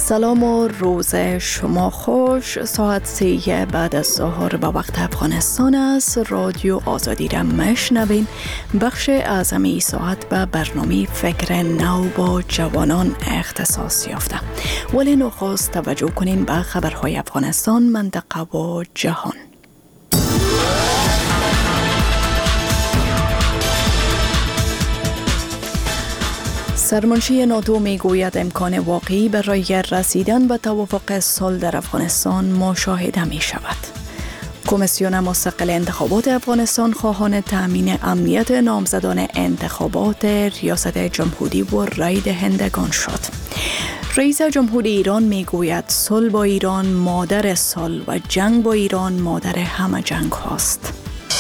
سلام و روز شما خوش. ساعت 3 بعد از ظهر به وقت افغانستان است. رادیو آزادی را میشنوین. بخش اعظم این ساعت به برنامه فکر نو با جوانان اختصاص یافته. ولی نخست توجه کنین به خبرهای افغانستان، منطقه و جهان. سرمنشی ناتو می گوید امکان واقعی برای رسیدن به توافق صلح در افغانستان مشاهده می شود. کمیسیون مستقل انتخابات افغانستان خواهان تأمین امنیت نامزدان انتخابات ریاست جمهوری و رای دهندگان شد. رئیس جمهوری ایران می گوید صلح با ایران مادر صلح و جنگ با ایران مادر همه جنگ هاست.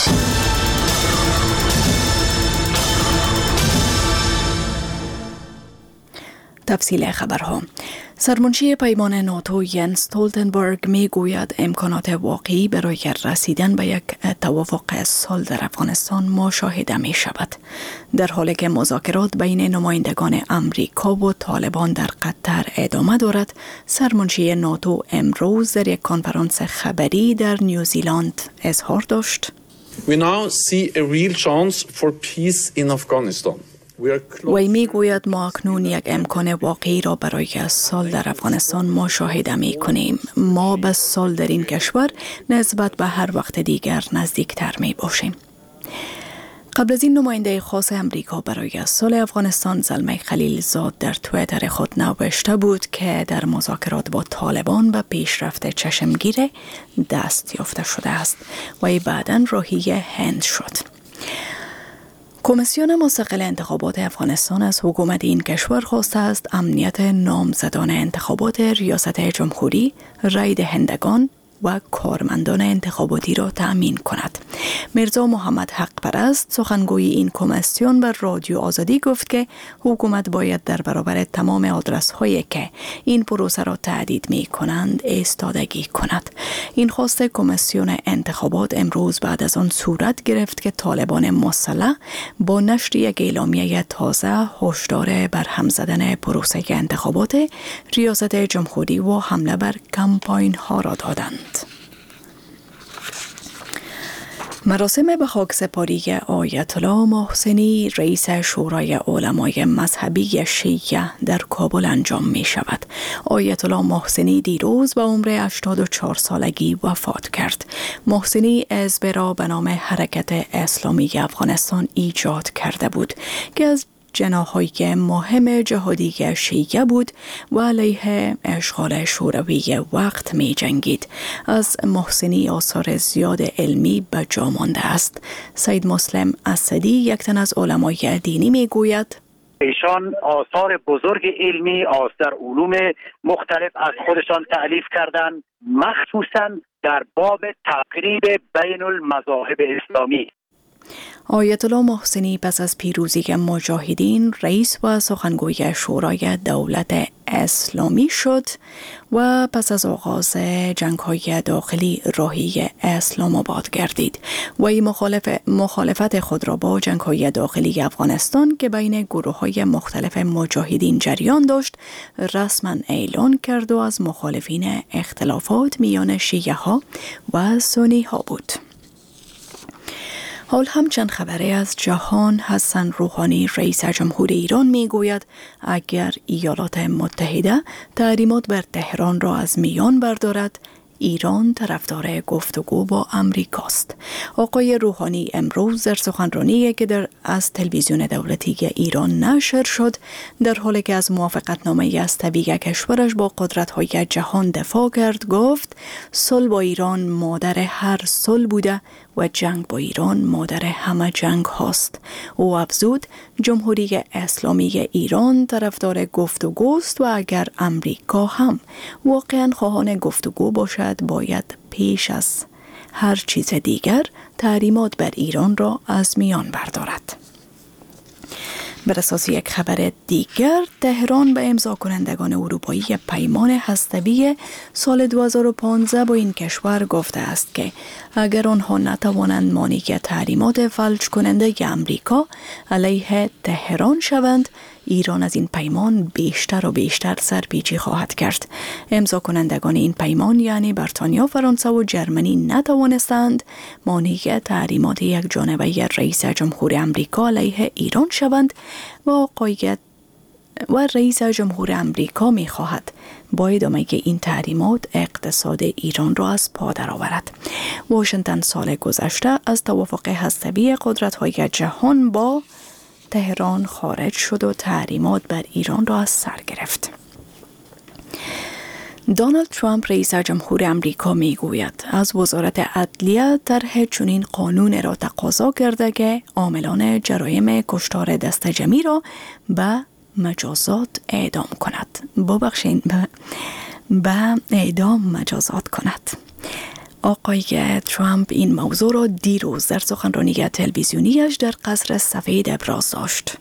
تفصیل خبرها. سرمنشی پیمان ناتو ینس استولتنبرگ می گوید امکانات واقعی برای رسیدن به یک توافق صلح در افغانستان مشاهده می شود. در حالی که مذاکرات بین نمایندگان امریکا و طالبان در قطر ادامه دارد، سرمنشی ناتو امروز در یک کنفرانس خبری در نیوزیلند اظهار داشت: We now see a real chance for peace in Afghanistan. وی می گوید ما اکنون یک امکان واقعی را برای صلح در افغانستان مشاهده می کنیم. ما به صلح در این کشور نسبت به هر وقت دیگر نزدیکتر می باشیم. قبل از این نماینده خاص امریکا برای صلح افغانستان زلمه خلیلزاد در توییتر خود نوشته بود که در مذاکرات با طالبان به پیشرفت چشمگیر دست یافته شده است و بعداً راهی هند شد. کمیسیون مستقل انتخابات افغانستان از حکومت این کشور خواسته است امنیت نامزدان انتخابات ریاست جمهوری، رای دهندگان و کارمندان انتخاباتی را تأمین کند. میرزا محمد حق پرست سخنگوی این کمیسیون بر رادیو آزادی گفت که حکومت باید در برابر تمام آدرس هایی که این پروسه را تهدید می کنند ایستادگی کند. این خواست کمیسیون انتخابات امروز بعد از آن صورت گرفت که طالبان مسلح با نشر یک اعلامیه تازه هشدار بر هم زدن پروسه انتخابات ریاست جمهوری و حمله بر کمپاین ها را دادند. مراسم به خاکسپاری آیت الله محسنی رئیس شورای علمای مذهبی شیعه در کابل انجام می شود. آیت الله محسنی دیروز به عمر 84 سالگی وفات کرد. محسنی حزب را به نام حرکت اسلامی افغانستان ایجاد کرده بود که از جناح‌های مهم جهادی شیعه بود و علیه اشغال شوروی وقت می جنگید. از محسنی آثار زیاد علمی به جا مانده است. سید مسلم اسدی یک تن از علمای دینی می گوید ایشان آثار بزرگ علمی در علوم مختلف از خودشان تألیف کردند، مخصوصاً در باب تقریب بین المذاهب اسلامی. آیت الله محسنی پس از پیروزی مجاهدین رئیس و سخنگوی شورای دولت اسلامی شد و پس از آغاز جنگ‌های داخلی راهی اسلام آباد گردید و این مخالفت خود را با جنگ‌های داخلی افغانستان که بین گروه‌های مختلف مجاهدین جریان داشت رسما اعلان کرد و از مخالفین اختلافات میان شیعه ها و سنی ها بود. حال هم چند خبره از جهان. حسن روحانی رئیس جمهوری ایران می گوید اگر ایالات متحده تحریمات بر تهران را از میان بردارد، ایران طرفدار گفتگو با امریکاست. آقای روحانی امروز در سخنرانی که از تلویزیون دولتی ایران نشر شد، در حالی که از موافقتنامه استوی کشورش با قدرت‌های جهان دفاع کرد، گفت صلح با ایران مادر هر صلح بوده و جنگ با ایران مادر همه جنگ هاست. او افزود جمهوری اسلامی ایران طرفدار گفتگوست و اگر امریکا هم واقعا خواهان گفتگو باشد باید پیش از هر چیز دیگر تحریمات بر ایران را از میان بردارد. بر اساس یک خبر دیگر، تهران به امضا کنندگان اروپایی پیمان هسته‌ای سال 2015 با این کشور گفته است که اگر آنها نتوانند مانع تحریمات فلج کننده امریکا علیه تهران شوند، ایران از این پیمان بیشتر و بیشتر سرپیچی خواهد کرد. امضا کنندگان این پیمان یعنی بریتانیا، فرانسه و جرمنی نتوانستند مانع تحریمات یک جانبه رئیس جمهور امریکا علیه ایران شوند و رئیس جمهور امریکا می خواهد با ادامه این تحریمات اقتصاد ایران را از پا درآورد. واشنگتن سال گذشته از توافق هسته‌ای قدرت‌های جهان با تهران خارج شد و تحریمات بر ایران را از سر گرفت. دونالد ترامپ رئیس جمهور امریکا می گوید از وزارت عدلیه طرح چنین قانون را تقاضا کرده که عاملان جرایم کشتار دست جمعی را به مجازات اعدام کند. به اعدام مجازات کند. آقای ترامپ این موضوع را دیروز در سخنرانی تلویزیونیش در قصر سفید ابراز داشت.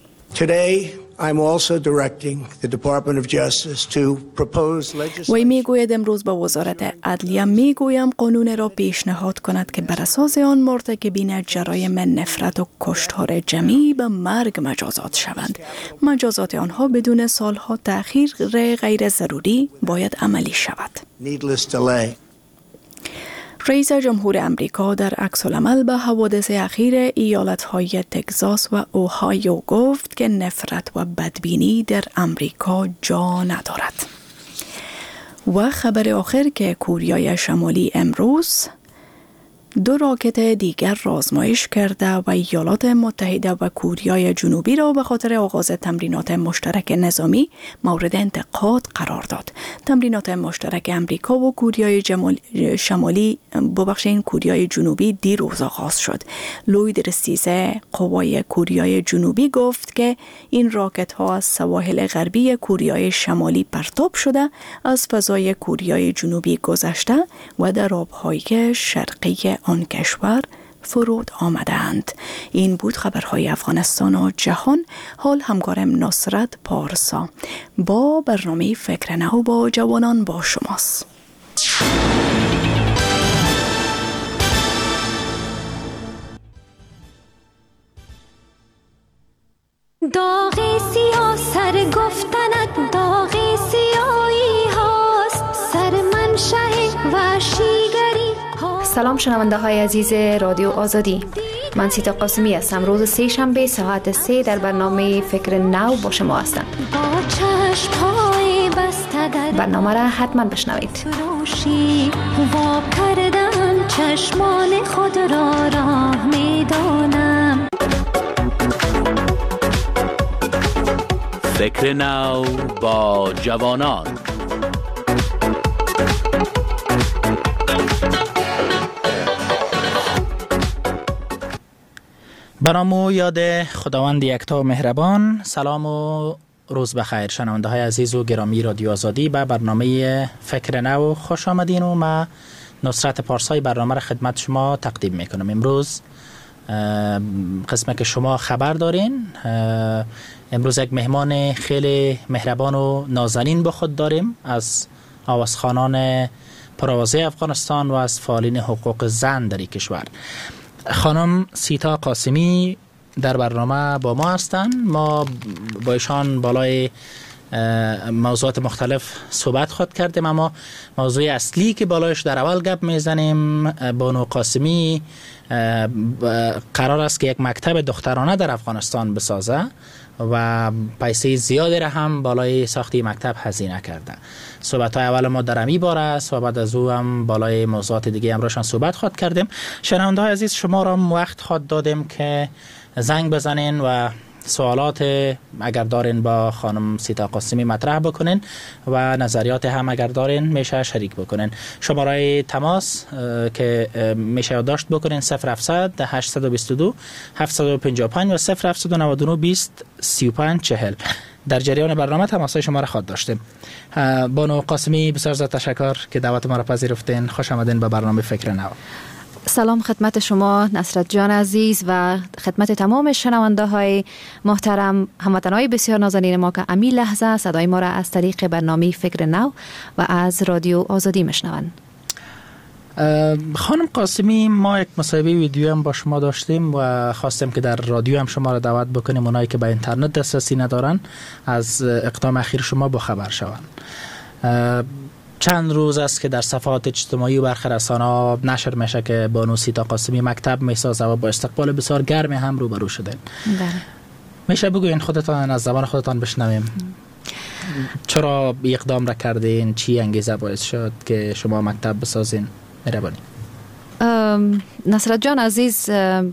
وی میگوید امروز به وزارت عدلیه میگویم قانون را پیشنهاد کند که بر اساس آن مرتکبین جرایم نفرت و کشتار جمعی به مرگ مجازات شوند. مجازات آنها بدون سالها تأخیر غیر ضروری باید عملی شود. رئیس جمهور امریکا در عکس‌العمل به حوادث اخیر ایالت‌های تگزاس و اوهایو گفت که نفرت و بدبینی در امریکا جا ندارد. و خبر آخر که کوریای شمالی امروز 2 راکت دیگر را آزمایش کرده و ایالات متحده و کوریای جنوبی را به خاطر آغاز تمرینات مشترک نظامی مورد انتقاد قرار داد. تمرینات مشترک امریکا و کوریای کوریای جنوبی دیروز آغاز شد. لوید رسیزه قوای کوریای جنوبی گفت که این راکت ها از سواحل غربی کوریای شمالی پرتاب شده، از فضای کوریای جنوبی گذشته و در آبهای شرقی آن کشور فرود آمدند. این بود خبرهای افغانستان و جهان. حال همکارم نصرت پارسا با برنامه فکر نو با جوانان با شماست. داغ سیاه سر گفتنت داغ سیاهی هاست، سر منشأ وحشیگری. سلام شنونده های عزیز رادیو آزادی، من سیتا قاسمی هستم. روز سه شنبه ساعت 3 در برنامه فکر نو با شما هستم. با چشم‌های بسته در برنامه را حتما بشنوید. روشی وا کردم چشمان خود را راه میدانم. فکر نو با جوانان. برامو یاد خداوند یکتا و مهربان. سلام و روز بخیر شنونده های عزیز و گرامی رادیو آزادی. به برنامه فکر نو خوش آمدین و ما نصرت پارسای برنامه را خدمت شما تقدیم میکنم. امروز قسمه که شما خبر دارین، امروز یک مهمان خیلی مهربان و نازنین با خود داریم از آوازخوانان پرآوازه افغانستان و از فعالین حقوق زن در این کشور. خانم سیتا قاسمی در برنامه با ما هستند. ما با ایشان بالای موضوعات مختلف صحبت خود کردیم، اما موضوع اصلی که بالایش در اول گپ میزنیم، بانو قاسمی قرار است که یک مکتب دخترانه در افغانستان بسازه و پیسه زیادی را هم بالای ساختی مکتب هزینه کرده. صحبت های اول ما در امی باره است و بعد از او هم بالای موضوعات دیگه امروزشان صحبت خود کردیم. شنونده های عزیز، شما را هم وقت خود دادیم که زنگ بزنین و سوالات اگر دارین با خانم سیتا قاسمی مطرح بکنین و نظریات هم اگر دارین میشه شریک بکنین. شماره تماس که میشه یادداشت بکنین 0700 822 755 و 0799 20 35 40. در جریان برنامه تماسای شما را خواهد داشتیم. بانو قاسمی بسیار زیاد تشکر که دعوت ما را پذیرفتین. خوش آمدین به برنامه فکر نو. سلام خدمت شما نصرت جان عزیز و خدمت تمام شنونده های محترم، هموطنان بسیار نازنین ما که امی لحظه صدای ما را از طریق برنامه فکر نو و از رادیو آزادی میشنوند. خانم قاسمی، ما یک مصاحبه ویدیو هم با شما داشتیم و خواستیم که در رادیو هم شما را دعوت بکنیم اونایی که به اینترنت دسترسی ندارن از اقدام اخیر شما با خبر شوند. چند روز است که در صفحات اجتماعی و برخی رسانه‌ها نشر میشه که بانو سیتا قاسمی مکتب میسازه و با استقبال بسیار گرمی هم روبرو شده. بله. میشه بگوین خودتان از زبان خودتان بشنویم چرا اقدام را کردین؟ چی انگیزه باعث شد که شما مکتب بسازین؟ مهربانی. نصرت جان عزیز،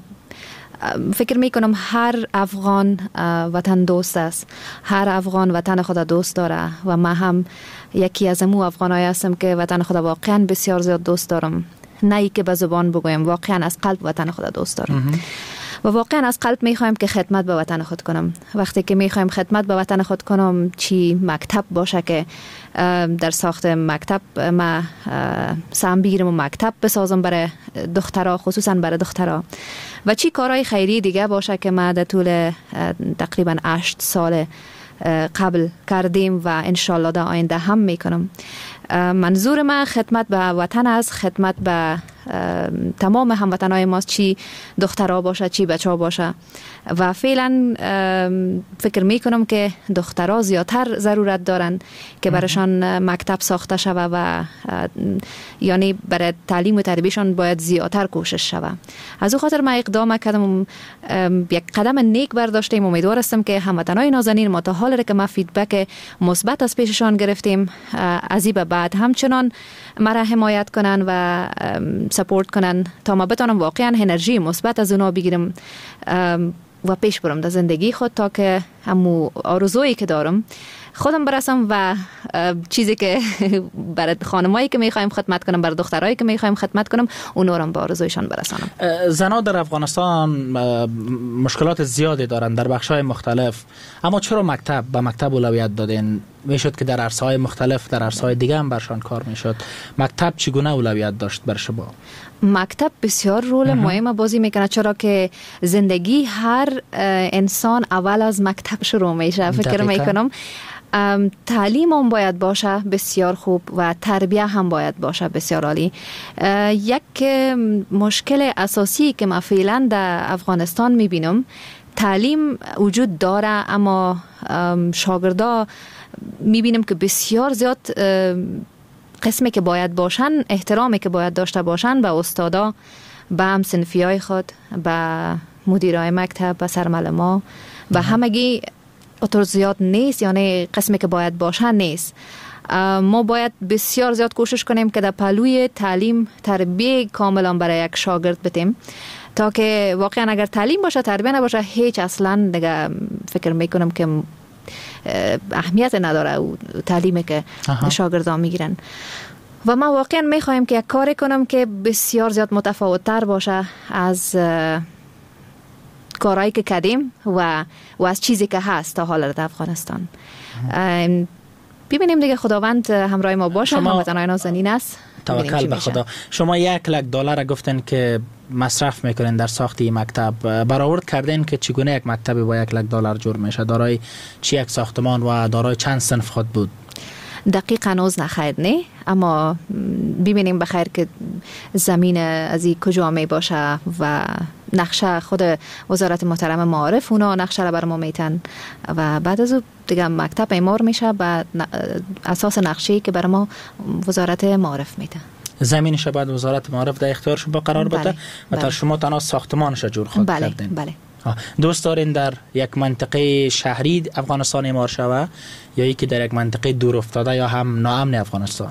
فکر میکنم هر افغان وطن دوست است، هر افغان وطن خود دوست داره و من هم یکی از امو افغانایی هستم که وطن خود واقعا بسیار زیاد دوست دارم، نه ای که به زبان بگویم، واقعا از قلب وطن خود دوست دارم و واقعا از قلب میخوایم که خدمت به وطن خود کنم. وقتی که میخوایم خدمت به وطن خود کنم، چی مکتب باشه که در ساخت مکتب ما سهم بگیرم و مکتب بسازم برای دخترها، خصوصا برای دخترها، و چی کارهای خیری دیگه باشه که ما در طول تقریبا 8 سال قبل کردیم و انشالله در آینده هم میکنم. منظور من خدمت به وطن است، خدمت به تمام هموطنای ماست، چی دخترها باشه چی بچه‌ها باشه، و فعلا فکر میکنم که دخترها زیادتر ضرورت دارن که برایشان مکتب ساخته شود و یعنی برای تعلیم و تربیتشان باید زیادتر کوشش شود. از او خاطر من اقدام کردم، یک قدم نیک برداشتیم. امیدوار هستم که هموطنای نازنین ما تا حال که ما فیدبک مثبت از پیششان گرفتیم، از این به بعد همچنان مرا حمایت کنن و سپورت کنن تا ما بتونم واقعا انرژی مثبت از اونا بگیرم و پیش برم در زندگی خود، تا که همو آرزویی که دارم خودم برسم و چیزی که برای خانمایی که میخوایم خدمت کنم، برای دخترایی که میخوایم خدمت کنم، اونا رو به آرزویشان برسانم. زنان در افغانستان مشکلات زیادی دارن در بخش‌های مختلف، اما چرا به مکتب اولویت دادین؟ میشد که در عرصه‌های مختلف، در عرصه‌های دیگه هم برشان کار میشد. مکتب چگونه اولویت داشت بر شما؟ مکتب بسیار رول مهم بازی میکنه، چرا که زندگی هر انسان اول از مکتب شروع میشه. فکر میکنم تعلیم هم باید باشه بسیار خوب و تربیه هم باید باشه بسیار عالی. یک مشکل اساسی که ما فعلا در افغانستان میبینم، تعلیم وجود داره اما شاگردا میبینم که بسیار زیاد قسمی که باید باشن، احترامی که باید داشته باشن به استادا، به هم صنفیای خود، به مدیرای مکتب، به سرمعلما، و همگی اطور زیاد نیست، یعنی قسمی که باید باشن نیست. ما باید بسیار زیاد کوشش کنیم که در پهلوی تعلیم تربیه کاملا برای یک شاگرد بدیم، تا که واقعا اگر تعلیم باشه تربیه نباشه، هیچ اصلا دیگه فکر میکنم که اهمیت نداره او تعلیمی که شاگردان میگیرن. و ما واقعا میخوایم که یک کاری کنم که بسیار زیاد متفاوت تر باشه از کارهایی که کردیم و از چیزی که هست تا حالا در افغانستان. ببینیم دیگه خداوند همراه ما باشه. هموطنان نازنین است، توکل به خدا. شما $1,00,000 گفتن که مصرف میکنین در ساخت این مکتب، برآورد کردین که چگونه یک مکتب با $1,00,000 جور میشه؟ دارای چی یک ساختمان و دارای چند صنف خود بود؟ دقیق هنوز نخیر نه، اما ببینیم بخیر که زمین از این کجا می باشه و نقشه خود وزارت محترم معارف اونا نقشه را بر ما میتن و بعد از او دیگه مکتب اعمار میشه به اساس نقشه‌ای که بر ما وزارت معارف میتن. زمینش بعد وزارت معارف در اختیار شما قرار بده و تا شما تنها ساختمانش جور خود کردین. بله. دوست دارین در یک منطقه شهری افغانستان اعمار شوه یا یکی در یک منطقه دور افتاده یا هم ناامن افغانستان؟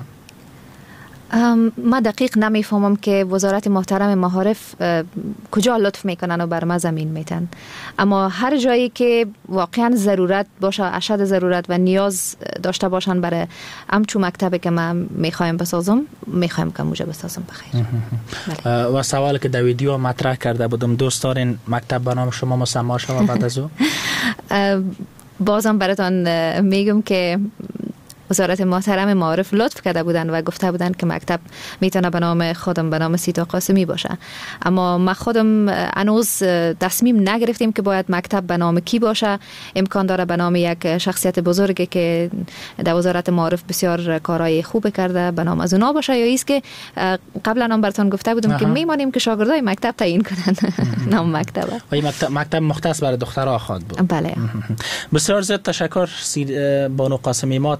ما دقیق نمیفهمم که وزارت محترم معارف کجا لطف میکنن و بر ما زمین میتن، اما هر جایی که واقعا ضرورت باشه، اشد ضرورت و نیاز داشته باشن برای همچون مکتبی که من میخوایم بسازم، میخوایم که موجه بسازم. بخیر. و سوال که در ویدیو مطرح کرده بودم، دوست دارین مکتب به نام شما مسما شود بعد از او؟ بازم براتون میگم که وزارت محترم معارف لطف کرده بودن و گفته بودن که مکتب میتونه به نام خودم، به نام سیتا قاسمی باشه. اما ما خودم هنوز تصمیم نگرفتیم که باید مکتب به نام کی باشه. امکان داره به نام یک شخصیت بزرگی که در وزارت معارف بسیار کارهای خوب کرده به نام از اونا باشه، یا ایست که قبلا هم براتون گفته بودم که میمانیم که شاگردای مکتب تعیین کنن نام مکتب. و این مکتب مختص برای دخترها خواهد بود. بله. بسیار زیاد تشکر بانو قاسمی. ما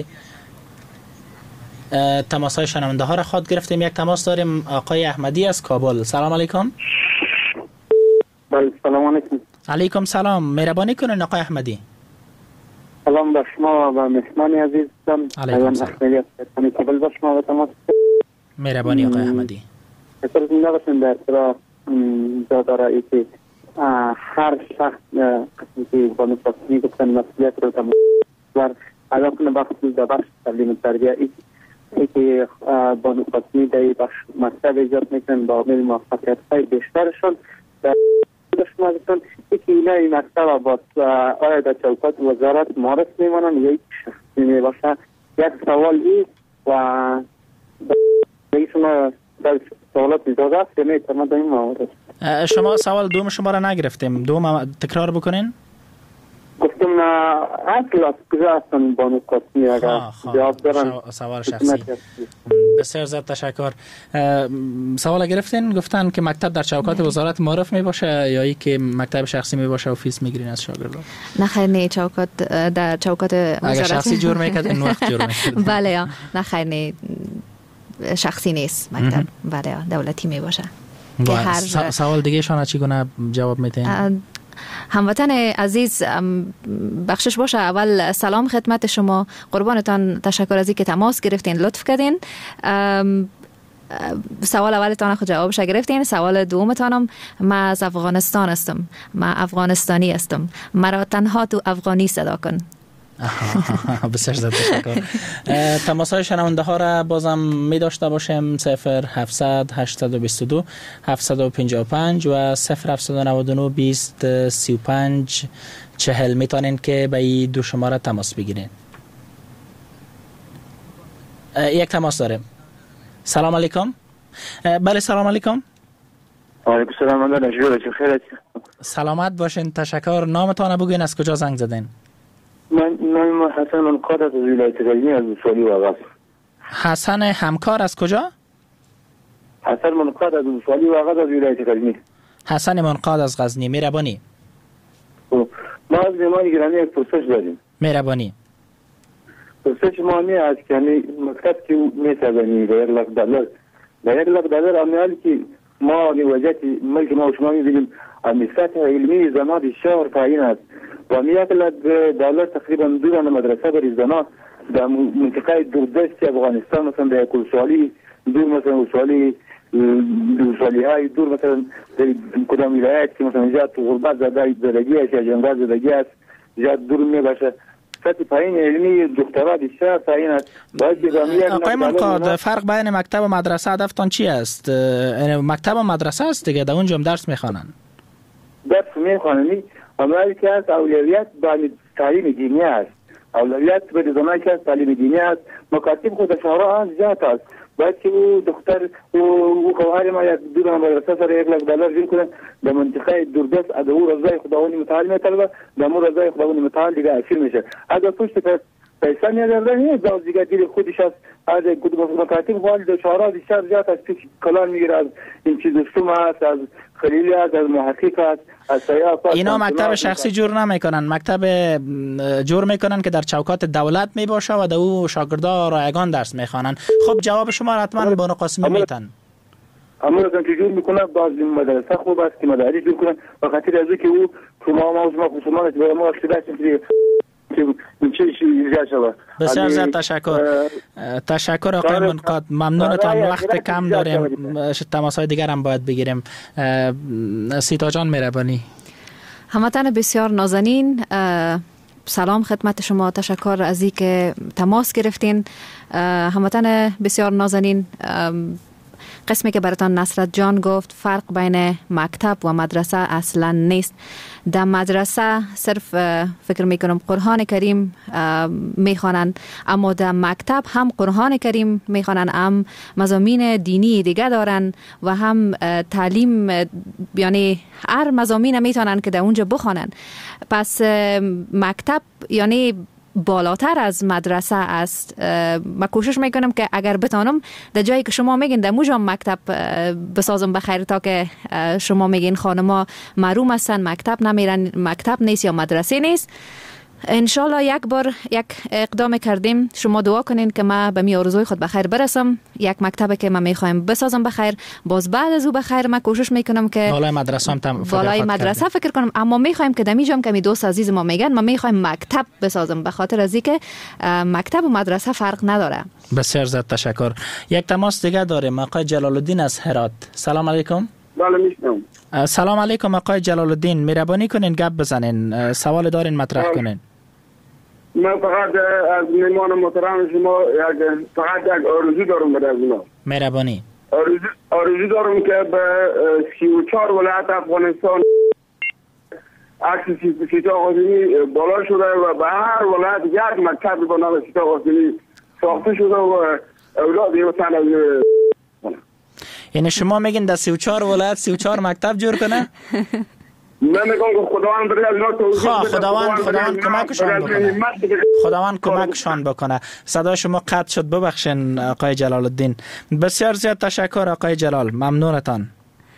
تماسای شنونده ها را خواهد گرفتیم. یک تماس داریم. آقای احمدی از کابل. سلام علیکم. بله سلام علیکم. علیکم سلام. مهربانی کنین آقای احمدی. سلام بر شما و مهمان عزیزم. علیکم سلام. احمدی کابل بر شما و تماس. مهربانی آقای احمدی. اصلا زنده باشین. در اصلا جا داره ای که هر شخص قسمی که بانو قاسمی گفتن مسئولیت رو تمام الان کنه بخش تعلیم تربیه ای که بانو قاسمی در بخش مکتب ایجاد میکنن با عامل موفقیت های بیشترشون در شما بکنن ای که اینا این مکتب با آیا در چوکات وزارت معرف میمانن یا یک شخصی میباشه. یک سوال ای و شما در سوالات اجازه است یا نه تمام در این معرف. شما سوال دوم شما را نگرفتیم. دوم تکرار بکنین. گفتم اصل از کجا هستن بانو قاسمی اگر جواب دارن. سوال شخصی. بسیار زیاد تشکر. سوال گرفتین گفتن که مکتب در چوکات وزارت معرف می باشه یا ای که مکتب شخصی می باشه و فیس میگیرین از شاگردان؟ نه خیر، نه چوکات در چوکات وزارت. اگر شخصی جور میکردین وقت جور میکردین. بله نه خیر، نه شخصی نیست مکتب. بله دولتی می باشه. سوال دیگه شما چی گونه جواب میدین؟ هموطن عزیز بخشش باشه. اول سلام خدمت شما، قربانتان، تشکر از اینکه تماس گرفتین، لطف کردین. سوال اولتان خود جوابش گرفتین. سوال دومتانم، من از افغانستان هستم، من افغانستانی هستم، مرا تنها تو افغانی صدا کن. بسیار زیاد تشکر. تماس‌های شنونده ها را بازم می داشته باشیم. 0700 822 755 و 0799 20 35 40 میتونین که به این دو شماره تماس بگیرین. یک تماس داریم. سلام علیکم. بله سلام علیکم. علیکم سلام. من نجور خیرت. سلامت باشین. تشکر. نامتان بگوین، از کجا زنگ زدین؟ من حسن منقاد از ولایت غزنی از ولسوالی واغظ. حسن همکار از کجا؟ حسن منقاد از ولسوالی واغظ از ولایت غزنی. حسن منقاد از غزنی. مهربانی. ما از مهمان گرامی یک پرسش داریم. مهربانی. پرسش ما می است که مکتب که میتوانی به $1,00,000 عملی که ما وضعیت ملک ما و شما می‌بینیم سطح علمی زنان بسیار پایین است و $1,00,000 تقریبا دوران مدرسه برای زنان در منطقه دوردست افغانستان، مثلا در کلسوالی دور، مثلا ولسوالی های دور، مثلا در کدام ولایت که مثلا جا تو غربت زدگی است یا جنگل زدگی است جا دور می باشه. سطح پایین علمی دکترا بسیار پایین است. آقای منقاد، فرق بین مکتب و مدرسه هدفتان چی است؟ مکتب و مدرسه است دیگه، در اونجا هم درس میخوانن. درس میخوانن، اما که از اولویت به تعلیم دینی است. اولویت به زمانی که تعلیم دینی است. مکاتب خود شهرها از زیاد است. باید که او دختر او خواهر ما یک دوران مدرسه سر $1,00,000 جور کنن در منطقه دوردست از او رضای خداوند متعال میطلبه، در مو رضای خداوند متعال دیگه اسیر میشه. اگر پشت پیسه میادرده نیست باز دیگه دیر خودش است. از مکاتب خواهر در شهرها بسیار زیاد است. پیش کلان میگیره از این چیز دوستوم است، از خلیلی است، از محقق است، از سیاف است. اینا مکتب شخصی جور نمیکنن، مکتب جور میکنن که در چوکات دولت میباشه و در او شاگردا رایگان درس میخوانن. خب جواب شما را حتما بانو قاسمی میتن. اما رقم که جور میکنن باز مدرسه خوب است که مداری جور کنن و خاطر از که او ما مسلمان به ما اقتداش بسیار زیاد تشکر آقای منقاد. ممنونتان. وقت کم داریم، تماس‌های دیگر هم باید بگیریم. سیتا جان مهربانی. هموطن بسیار نازنین، سلام خدمت شما، تشکر از اینکه تماس گرفتین. هموطن بسیار نازنین، قسمی که براتان نصرت جان گفت فرق بین مکتب و مدرسه اصلا نیست. در مدرسه صرف فکر میکنم قرآن کریم میخوانند، اما در مکتب هم قرآن کریم میخوانند، هم مضامین دینی دیگه دارن و هم تعلیم، یعنی هر مضامین میتونن که در اونجا بخوانند. پس مکتب یعنی بالاتر از مدرسه است. من کوشش میکنم که اگر بتانم در جایی که شما میگین در موجا مکتب بسازم بخیر، تا که شما میگین خانما محروم هستن، مکتب نمیرن، مکتب نیست یا مدرسه نیست. انشالله یک بار یک اقدام کردیم، شما دعا کنین که ما به می آرزوی خود بخیر برسم. یک مکتب که ما میخوایم بسازم بخیر، باز بعد از او بخیر ما کوشش میکنم که بالای مدرسه هم بالای مدرسه فکر کنم، اما میخوایم که دمی جام که می دوست عزیز ما میگن ما میخوایم مکتب بسازم، به خاطر از اینکه مکتب و مدرسه فرق نداره. بسیار زیاد تشکر. یک تماس دیگه داریم، آقای جلال الدین از هرات. سلام علیکم. بله میشنم. سلام علیکم آقای جلال الدین، مهربانی کنین گپ بزنین، سوال دارین مطرح کنین. من فقط از مهمان محترم شما فقط یک آرزو دارم برای شما. مهربانی. آرزو دارم که به 34 ولایت افغانستان عکس سیتا قاسمی بالا شده و به هر ولایت یک مکتب به نام سیتا قاسمی ساخته شده و اولاد وطن از یعنی شما میگین در 34 ولایت 34 مکتب جور کنه؟ من میگم که خداوند برای اینا توفیق خداوند کمکشان بکنه. خداوند کمکشان بکنه. صدا شما قطع شد، ببخشین آقای جلال الدین. بسیار زیاد تشکر آقای جلال، ممنونتان.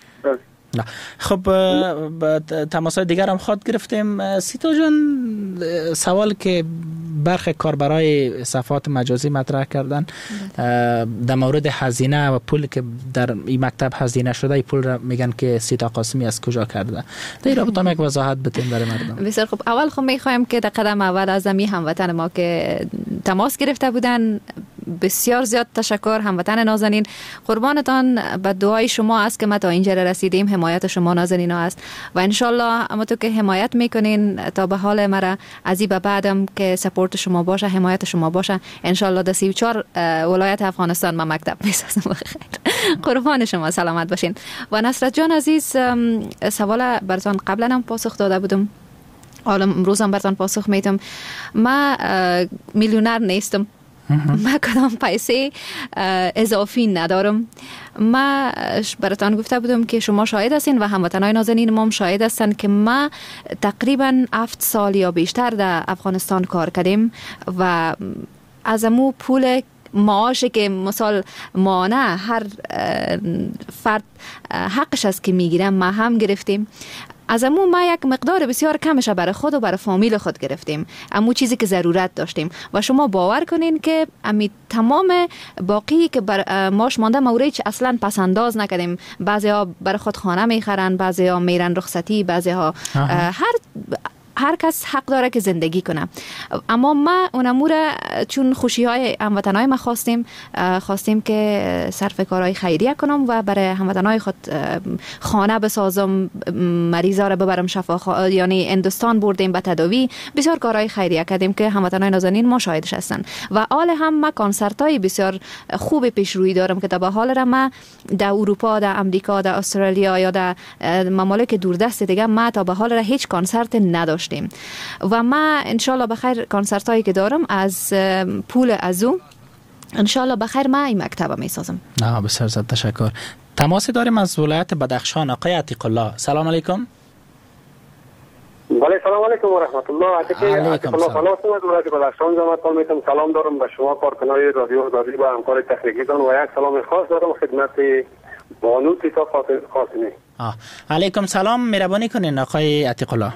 خب تماسای دیگر هم خواهد گرفتیم. سیتا جان، سوال که برخی کاربرای صفحات مجازی مطرح کردن در مورد هزینه و پول که در این مکتب هزینه شده، این پول را میگن که سیتا قاسمی از کجا کرده. در رابطه یک وضاحت بدین برای مردم. بسیار خوب. اول خب میخوایم که در قدم اول از هموطن ما که تماس گرفته بودن بسیار زیاد تشکر. هموطن نازنین، قربانتان، به دعای شما است که ما تا اینجا رسیدیم. حمایت شما نازنین است و انشالله همونطور که حمایت میکنین تا به حال مرا از این به بعدم که سپورت شما باشه، حمایت شما باشه، انشالله در 34 ولایت افغانستان ما مکتب میسازم. قربان شما، سلامت باشین. و نصرت جان عزیز، سوال براتون قبلا هم پاسخ داده بودم، حالا امروز هم براتون پاسخ میدم. ما میلیونر نیستم، ما کدام پیسه اضافی ندارم. ما براتان گفته بودم که شما شاهد هستین و هموطنان نازنین ما هم شاهد هستن که ما تقریبا 7 سال یا بیشتر در افغانستان کار کردیم و از امو پول معاشی که مثال مانه هر فرد حقش است که میگیرم ما هم گرفتیم. از امو ما یک مقدار بسیار کمش برای خود و برای فامیل خود گرفتیم، امو چیزی که ضرورت داشتیم و شما باور کنین که امی تمام باقی که بر ماش مانده موریچ اصلا پسنداز نکردیم. بعضی ها برای خود خانه میخرن، بعضی ها میرن رخصتی، بعضی ها هر کس حق داره که زندگی کنه. اما ما اون امور چون خوشی های هموطنای ما خواستیم که صرف کارهای خیریه کنم و برای هموطنای خود خانه بسازم، مریضا را ببرم یعنی هندوستان بردیم به تداوی، بسیار کارهای خیریه کردیم که هموطنای نازنین ما شاهدش هستن. و حال هم ما کنسرت های بسیار خوب پیش روی دارم که تا به حال را ما در اروپا، در امریکا، در استرالیا یا در ممالک دوردست دیگه ما تا به حال را هیچ کنسرت نداشتیم و ما انشالله بخیر کنسرت هایی که دارم از پول ازو انشالله بخیر ما این مکتب می سازم. بسیار زیاد تشکر. تماسی داریم از ولایت بدخشان، آقای عتیق الله. سلام علیکم. بله سلام علیکم و رحمت الله. عتیق الله خلاص از ولایت بدخشان جامعتان میتونم سلام دارم به شما کارکنای رادیو داری و همکار تکنیکیتان و یک سلام خاص دارم خدمت بانو سیتا قاسمی. علیکم سلام، مهربانی کنین آقای عتیق الله.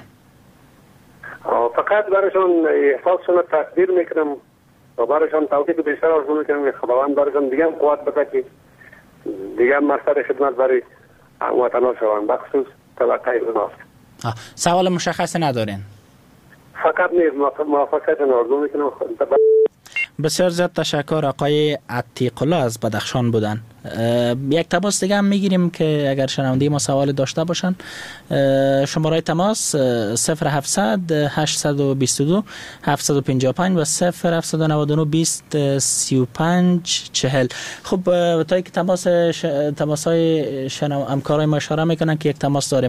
فقط برایشان احساسشون تقدیر میکنم و برایشان توفیق بیشتر آرزو میکنم که خداوند برایشان دیگه هم قوت بده که دیگه هم مقصد خدمت برای وطنها شوند، بخصوص طبقه ناف. سوال مشخص ندارین؟ فقط موفقیت آرزو میکنم. بسیار زیاد تشکر. آقای عتیق الله از بدخشان بودن. یک تماس دیگه هم میگیریم که اگر شنونده ما سوال داشته باشن. شماره تماس 0700 822 755 و 0799 20 35 40. خب تا که تماس‌های همکارای ما اشاره میکنن که یک تماس داریم.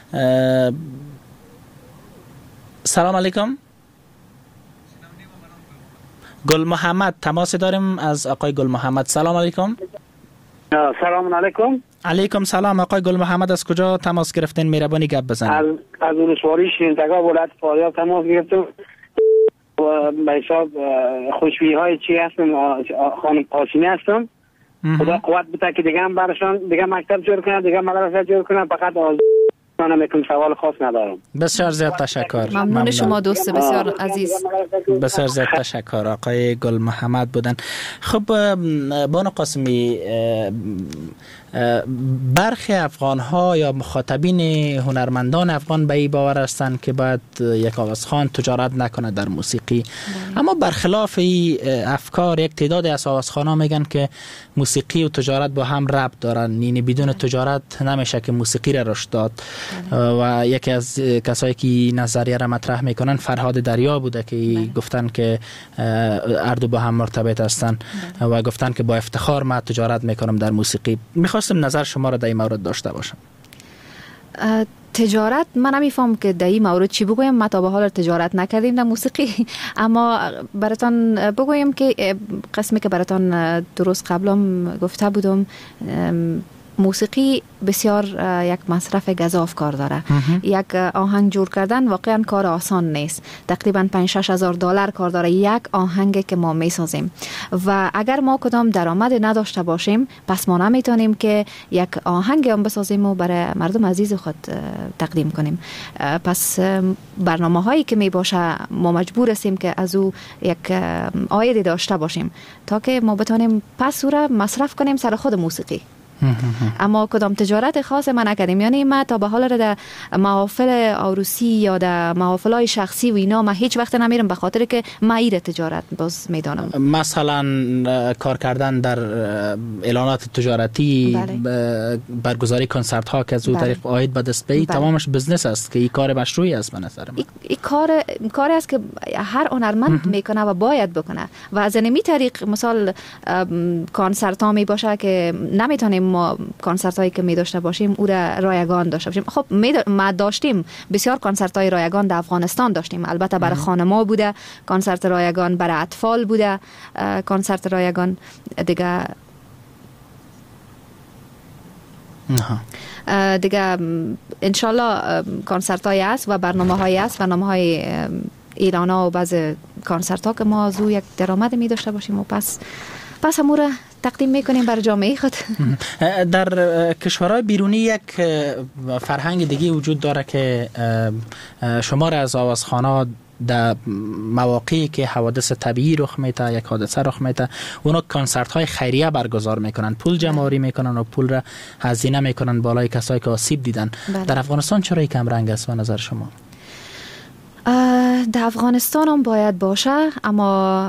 سلام علیکم. گل محمد تماس داریم از آقای گل محمد. سلام علیکم. سلام علیکم. علیکم سلام. آقای گل محمد از کجا تماس گرفتین؟ مهربانی گپ بزنید. از ولسوالی شیرین‌تگاه ولایت فاریاب تماس گرفتم و به حساب خوشبینی‌های چی هستم، خانم قاسمی هستم. خدا قوت بده که دیگه هم برشان دیگه مکتب جور کنن، دیگه مدرسه جور کنن. فقط من میکنم، سوال خاص ندارم. بسیار زیاد تشکر. ممنون شما دوست بسیار عزیز. بسیار زیاد تشکر. آقای گل محمد بودن. خب بانو قاسمی، برخی افغان ها یا مخاطبین هنرمندان افغان به این باور هستند که باید یک آوازخوان تجارت نکنه در موسیقی. اما برخلاف این افکار یک تعداد از آوازخوان ها میگن که موسیقی و تجارت با هم ربط دارن، یعنی بدون تجارت نمیشه که موسیقی را رشد داد. و یکی از کسایی که نظریه را مطرح میکنن فرهاد دریا بوده که گفتن که هر دو با هم مرتبط هستن و گفتن که با افتخار من تجارت میکنم در موسیقی. میخواستم نظر شما را در این مورد داشته باشم. تجارت من نمیفهم که در این مورد چی بگویم. ما تا به حال تجارت نکردیم در موسیقی، اما براتون بگویم که قسمی که براتون درست قبلم گفته بودم، موسیقی بسیار یک مصرف گزاف کار داره. یک آهنگ جور کردن واقعا کار آسان نیست. تقریبا 5-6 هزار دلار کار داره یک آهنگی که ما میسازیم و اگر ما کدام درآمد نداشته باشیم پس ما نمیتونیم که یک آهنگ هم بسازیم و برای مردم عزیز خود تقدیم کنیم. پس برنامه هایی که می باشه ما مجبور هستیم که از او یک عاید داشته باشیم تا که ما بتونیم پس او را مصرف کنیم سر خود موسیقی. اما کدام تجارت خاص من نکردیم. یعنی ما تا به حال در محافل عروسی یا در محافل‌های شخصی و اینا ما هیچ وقت نمیرم، به خاطر که ما ایره تجارت باز میدانم. مثلا کار کردن در اعلانات تجارتی، برگزاری کنسرت ها که از اون طریق عاید به دست بیایی، تمامش بزنس است که این کار مشروعی است به نظر من. این کاری است که هر هنرمند میکنه و باید بکنه و از این طریق مثلا کنسرت ها می باشه که نمیتونیم ما کنسرت هایی که می داشته باشیم او را رایگان داشته باشیم. خب ما داشتیم بسیار کنسرت های رایگان در افغانستان داشتیم، البته برای خانما بوده، کنسرت رایگان برای اطفال بوده، کنسرت رایگان دیگه انشالله کنسرت های است و برنامه های است، برنامه های ایران ها و بعض کنسرت ها که ما از او یک درآمد می داشته باشیم و پس همون را تقدیم میکنیم بر جامعه خود. در کشورهای بیرونی یک فرهنگ دیگه وجود داره که شمار از آوازخوان‌ها در مواقعی که حوادث طبیعی رخ میده، یک حادثه رخ میده، اونا کنسرت های خیریه برگزار میکنن، پول جمع آوری میکنن و پول را هزینه میکنن بالای کسایی که آسیب دیدن. در افغانستان چرا این کم رنگ است به نظر شما؟ در افغانستان هم باید باشه، اما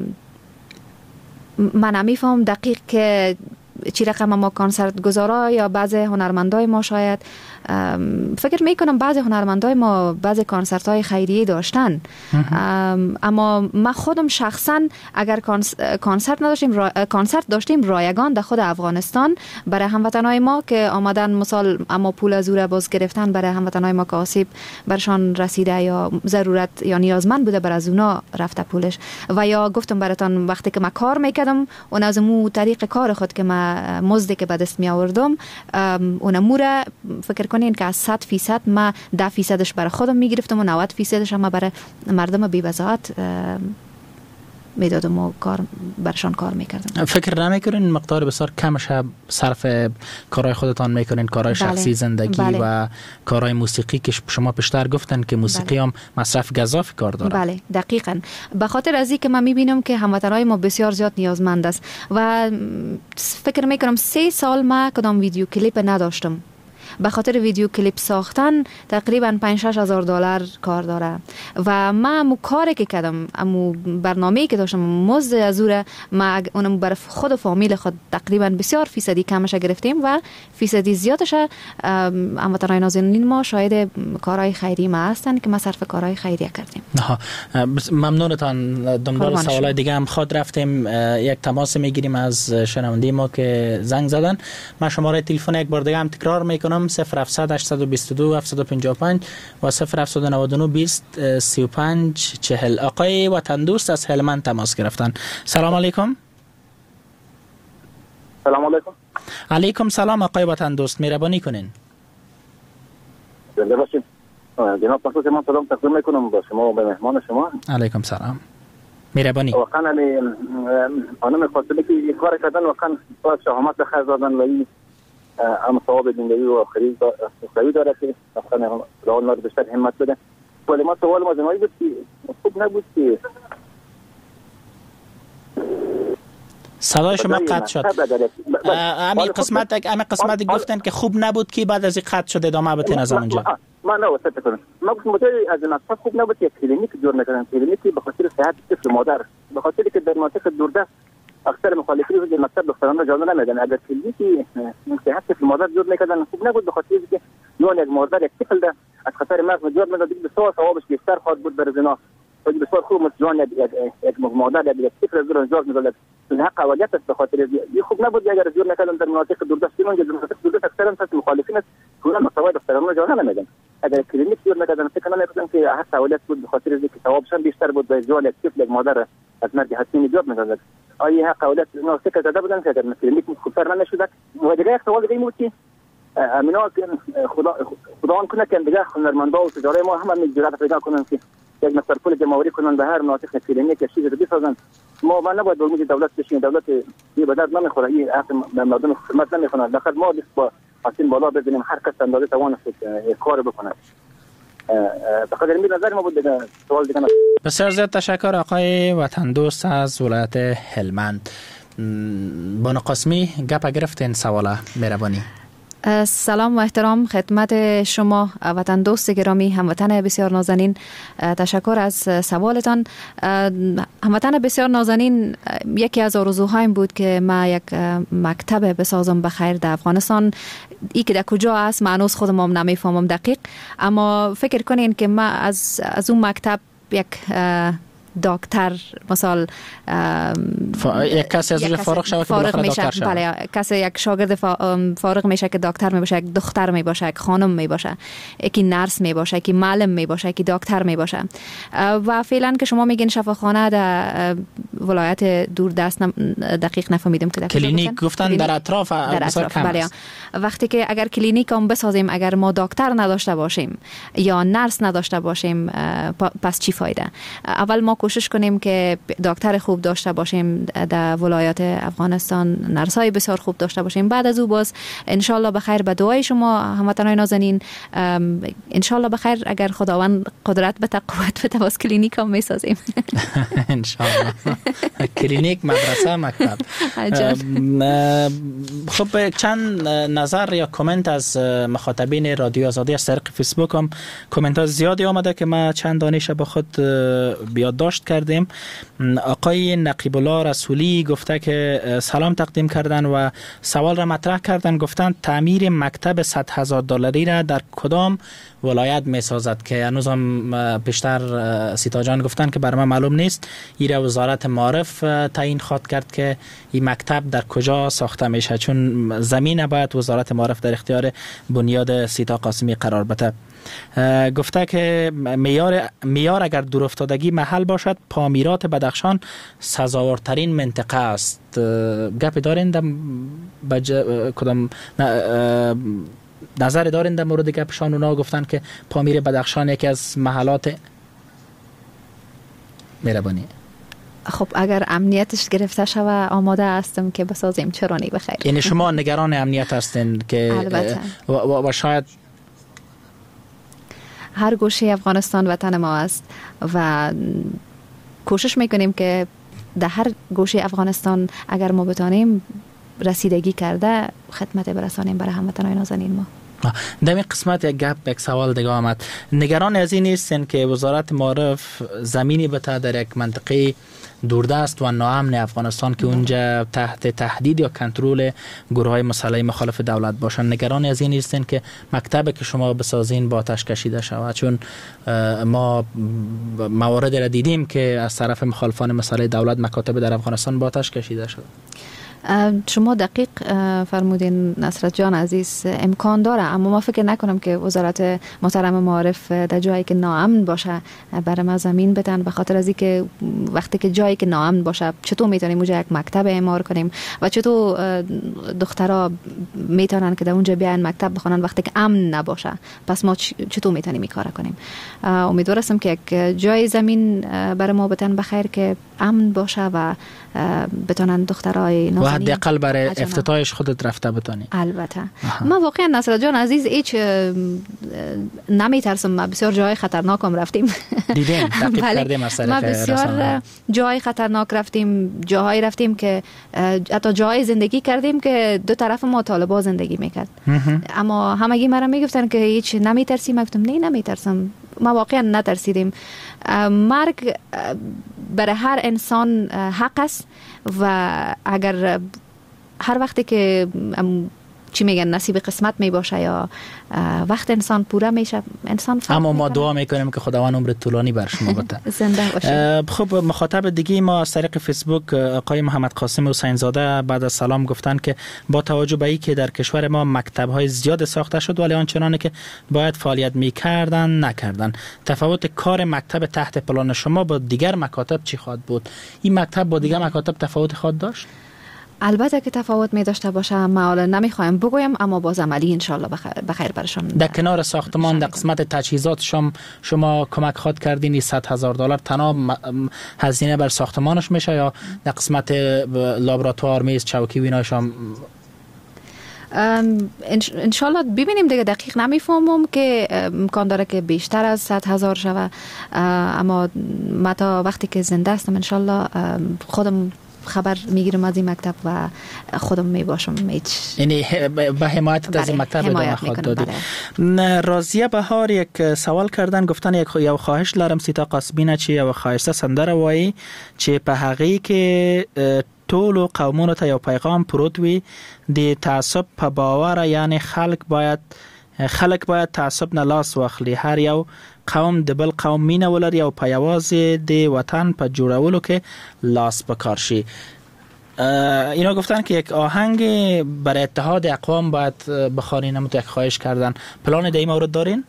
من نمیفهم دقیق که چی رقم ما کنسرت گذارا یا بعض هنرمندای ما شاید فکر میکنم بعض هنرمندای ما بعض کنسرت های خیریه داشتن، اما ما خودم شخصا اگر کنسرت نداشتیم، کنسرت داشتیم رایگان در خود افغانستان برای هموطنای ما که آمدن مثال اما پول از او را باز گرفتن برای هموطنای ما که آسیب برشان رسیده یا ضرورت یا نیازمند بوده بر از اونا رفته پولش. و یا گفتم براتون وقتی که ما کار میکردم اون از مو طریق کار خود که ما مزدی که به دست می آوردم اون مورا فکر کنین که از 100% ما 10%ش برای خودم می گرفتم و 90%ش هم برای مردم بی وضاحت میدادم و برشان کار میکردم. فکر نمیکنین مقدار بسیار کمش صرف کارهای خودتان میکنین، کارهای شخصی زندگی و کارهای موسیقی که شما پیشتر گفتن که موسیقی هم مصرف گزاف کار داره؟ بله دقیقاً. به خاطر از این که من میبینم که هموطنهای ما بسیار زیاد نیازمند است و فکر میکنم 3 سال ما کدام ویدیو کلیپ نداشتم به خاطر ویدیو کلیپ ساختن تقریبا 5-6 هزار دلار کار داره و من امو کاری که کردم، امو برنامه‌ای که داشتم، مزد از ما اونم بر خود فامیل خود تقریبا بسیار فیصدی کمش گرفتیم و فیصدی زیادش هموطنان نازنین ما شاهد کارهای خیری ما هستن که ما صرف کارهای خیریه کردیم. ممنونتان. دنبال سوالای دیگه هم خود رفتیم. یک تماس میگیریم از شنونده ما که زنگ زدن. من شماره تلفن یک بار دیگه هم تکرار میکنم: 0700 822 755 و 0799 20 35 40. آقای وطن دوست از هلمند تماس گرفتن. سلام علیکم. سلام علیکم. علیکم سلام آقای وطن دوست، مهربانی کنین. زنده باشید. جناب پاسوس، من سلام تقدیم میکنم با شما و به مهمان شما. علیکم سلام. مهربانی. واقعا خانم خاطبه که این کار کردن واقعا باید شهامت به خرج دادن و این هم ثواب زندگی و آخرت داره که واقعا خداوند ما بیشتر همت بده. ولی ما سوال ما جنایی بود که خوب نبود که صدای شما قطع شد. همین قسمت گفتن که خوب نبود که بعد از این قطع شد ادامه بتین از اونجا. ما نه وسط کنم. ما گفتم از نقص خوب نبود که کلینیک جور نکردن. کلینیکی به خاطر صحت طفل مادر، به خاطر که در مناطق دوردست اکثر مخالفین رو مکتب دختران را جا نمیدن. اگر کلینیکی صحت طفل مادر جور نکردن خوب نبود، به خاطر که یون یک مادر یک طفل ده از خطر مرگ نجات میداد. بسیار ثوابش بیشتر خواهد بود بر زنا. و بسیار خوب مسجون یک مادر یک طفل از نجات میداد. این حق اولیت است. به خاطر خوب نبود اگر جور نکردن در مناطق دوردست. چون در مناطق دوردست اکثر مخالفین کلا مستوای دختران را جا نمیدن. اگر کلینیک جور نکردن فکر نمی‌کنم که حق اولیت بود، به خاطر اینکه ثوابشان بیشتر بود به جان یک طفل یک مادر از مرگ حتمی نجات میداد. آیا حق اولیت نه فکر کرده بودن که اگر کلینیک خوبتر نشد. و دیگه یک سوال دیگه بود که امینا خدا آن کنه که دیگه هنرمندا و تجاری ما هم جرأت پیدا کنن که یک مصرف پول جمعوری کنن به هر مناطق کلینیک چیزی رو بسازن. ما نباید دولت دولت بشین. دولت یه بدر نمیخوره، این حق مردم خدمت نمیکنه. لخر ما با حسین بالا بزنیم هر کس اندازه توانست کار بکنه. به خاطر این نظر ما بود. دیگه سوال دیگه بسیار زیاد تشکر آقای وطن دوست از ولایت هلمند. بانو قاسمی گپ گرفتین سواله، مهربانی. سلام و احترام خدمت شما وطن دوست گرامی، هموطن بسیار نازنین. تشکر از سوالتان. هموطن بسیار نازنین، یکی از آرزوهایم بود که ما یک مکتب بسازم بخیر در افغانستان. ای که در کجا است من هنوز خودم هم نمیفهمم دقیق، اما فکر کنین که ما از اون مکتب یک دکتر مثلا یک کسی از اونجا فارغ شود که بالاخره دکتر شود. بله، کسی یک شاگرد فارغ میشه که دکتر میباشه، یک دختر میباشه، یک خانم میباشه، یکی نرس میباشه، یکی معلم میباشه، یکی دکتر میباشه. و فعلا که شما میگین شفاخانه در ولایت دوردست دقیق نفهمیدم که کلینیک گفتن در اطراف بسیار کم است. وقتی که اگر کلینیک هم بسازیم، اگر ما دکتر نداشته باشیم یا نرس نداشته باشیم، پس چی فایده؟ اول ما کوشش کنیم که دکتر خوب داشته باشیم در ولایات افغانستان، نرسای بسیار خوب داشته باشیم. بعد از او باز انشالله بخیر به دعای شما هموطنان نازنین، انشالله بخیر اگر خداوند قدرت بده قوت بده باز کلینیک هم میسازیم. انشالله. کلینیک، مدرسه، مکتب. خب چند نظر یا کامنت از مخاطبین رادیو آزادی از طریق فیسبوک هم کامنت ها زیادی آمده که ما چند دانش با خود بیادداشت کردیم. آقای نقیب الله رسولی گفته که سلام تقدیم کردن و سوال را مطرح کردن. گفتن تعمیر مکتب 100,000 دلاری را در کدام ولایت می سازد که هنوز هم پیشتر سیتا جان گفتن که برای من معلوم نیست. ایره وزارت معارف تعیین خواد کرد که این مکتب در کجا ساخته میشه، چون زمین باید وزارت معارف در اختیار بنیاد سیتا قاسمی قرار بده. گفته که میار اگر دورافتادگی محل باشد، پامیرات بدخشان سزاوارترین منطقه است. گپی دارین در کدام نظر دارین در مورد گپشان؟ اونا گفتن که پامیر بدخشان یکی از محلات. مهربانی. خب اگر امنیتش گرفته شود آماده هستم که بسازیم، چرا نی بخیر. یعنی شما نگران امنیت هستین که البته. و شاید هر گوشه افغانستان وطن ما است و کوشش میکنیم که در هر گوشه افغانستان اگر ما بتانیم رسیدگی کرده خدمت برسانیم برای هموطنان نازنین ما. در این قسمت یک سوال دیگه آمد. نگران از این نیستین که وزارت معارف زمینی بته در یک منطقه دوردست و ناامن افغانستان که اونجا تحت تهدید یا کنترل گروه‌های مسلح مخالف دولت باشن؟ نگران از این نیستین که مکتبی که شما بسازین با آتش کشیده شود؟ چون ما موارد را دیدیم که از طرف مخالفان مسلح دولت مکاتب در افغانستان با آتش کشیده شد. شما دقیق فرمودین نصرت جان عزیز، امکان داره، اما ما فکر نکنم که وزارت محترم معارف در جایی که ناامن باشه برای ما زمین بدن، به خاطر از اینکه وقتی که جایی که ناامن باشه چطور میتونیم اونجا یک مکتب اعمار کنیم و چطور دخترها میتونن که در اونجا بیاین مکتب بخونن وقتی که امن نباشه؟ پس ما چطور میتونیم این کار کنیم؟ امیدوار هستم که یک جای زمین برای ما بدن بخیر که امن باشه و بتونن دخترای و حداقل برای افتتاحش خودت رفته بتونی. البته ما واقعا نصرت جان عزیز هیچ نمیترسم. ما بسیار جای خطرناکم رفتیم، دیدیم تحقیق کردیم از طریق ما بسیار جای خطرناک رفتیم، جاهای رفتیم که حتی جای زندگی کردیم که دو طرف ما طالبا زندگی میکرد. اما همگی مرا میگفتن که هیچ نمیترسی؟ من گفتم نه نمیترسم. ما واقعا نترسیدیم. مرگ برای هر انسان حق است و اگر هر وقتی که چی میگن نصیب قسمت می باشه یا وقت انسان پوره میشه انسان اما ما دعا میکنیم که خداوند عمر طولانی بر شما بده. زنده باشید. خب مخاطب دیگه ما از طریق فیسبوک آقای محمد قاسم حسین زاده بعد از سلام گفتن که با توجه به اینکه در کشور ما مکتب های زیاد ساخته شد ولی آنچنانی که باید فعالیت میکردن نکردن، تفاوت کار مکتب تحت پلان شما با دیگر مکاتب چی خواهد بود؟ این مکتب با دیگر مکاتب تفاوت خواهد داشت؟ البته که تفاوت می داشته باشه، ما حالا نمیخوایم بگویم، اما باز عملی انشالله بخیر برشان. در کنار ساختمان در قسمت تجهیزات شما کمک خواهد کردین؟ $100,000 تنها هزینه بر ساختمانش میشه یا در قسمت لابراتوار، میز، چوکی و ایناش هم؟ انشالله ببینیم دیگه. دقیق نمیفهمم که امکان داره که بیشتر از 100,000 شوه، اما ما تا وقتی که زنده هستم انشالله خودم خبر میگیرم از این مکتب و خودم میباشم. یعنی به حمایت از این مکتب ادامه خواهد دادی. راضیه بهار یک سوال کردن، گفتن یک خواهش لرم سیتا قاسبینه چی و خواهشته سندره وایی چی په هغه کې ټولو قومونو ته یو پیغام پروت وي د تعصب په باور، یعنی خلک باید تعصب نه لاس واخلي، هر یو قوم د بل قوم مینه ولري او په یوازې د وطن په جوړولو کې لاس پکار شي. اینا گفتن که یک آهنگ برای اتحاد اقوام باید بخوانین، هم تو یک خواهش کردن. پلان در این مورد دارین؟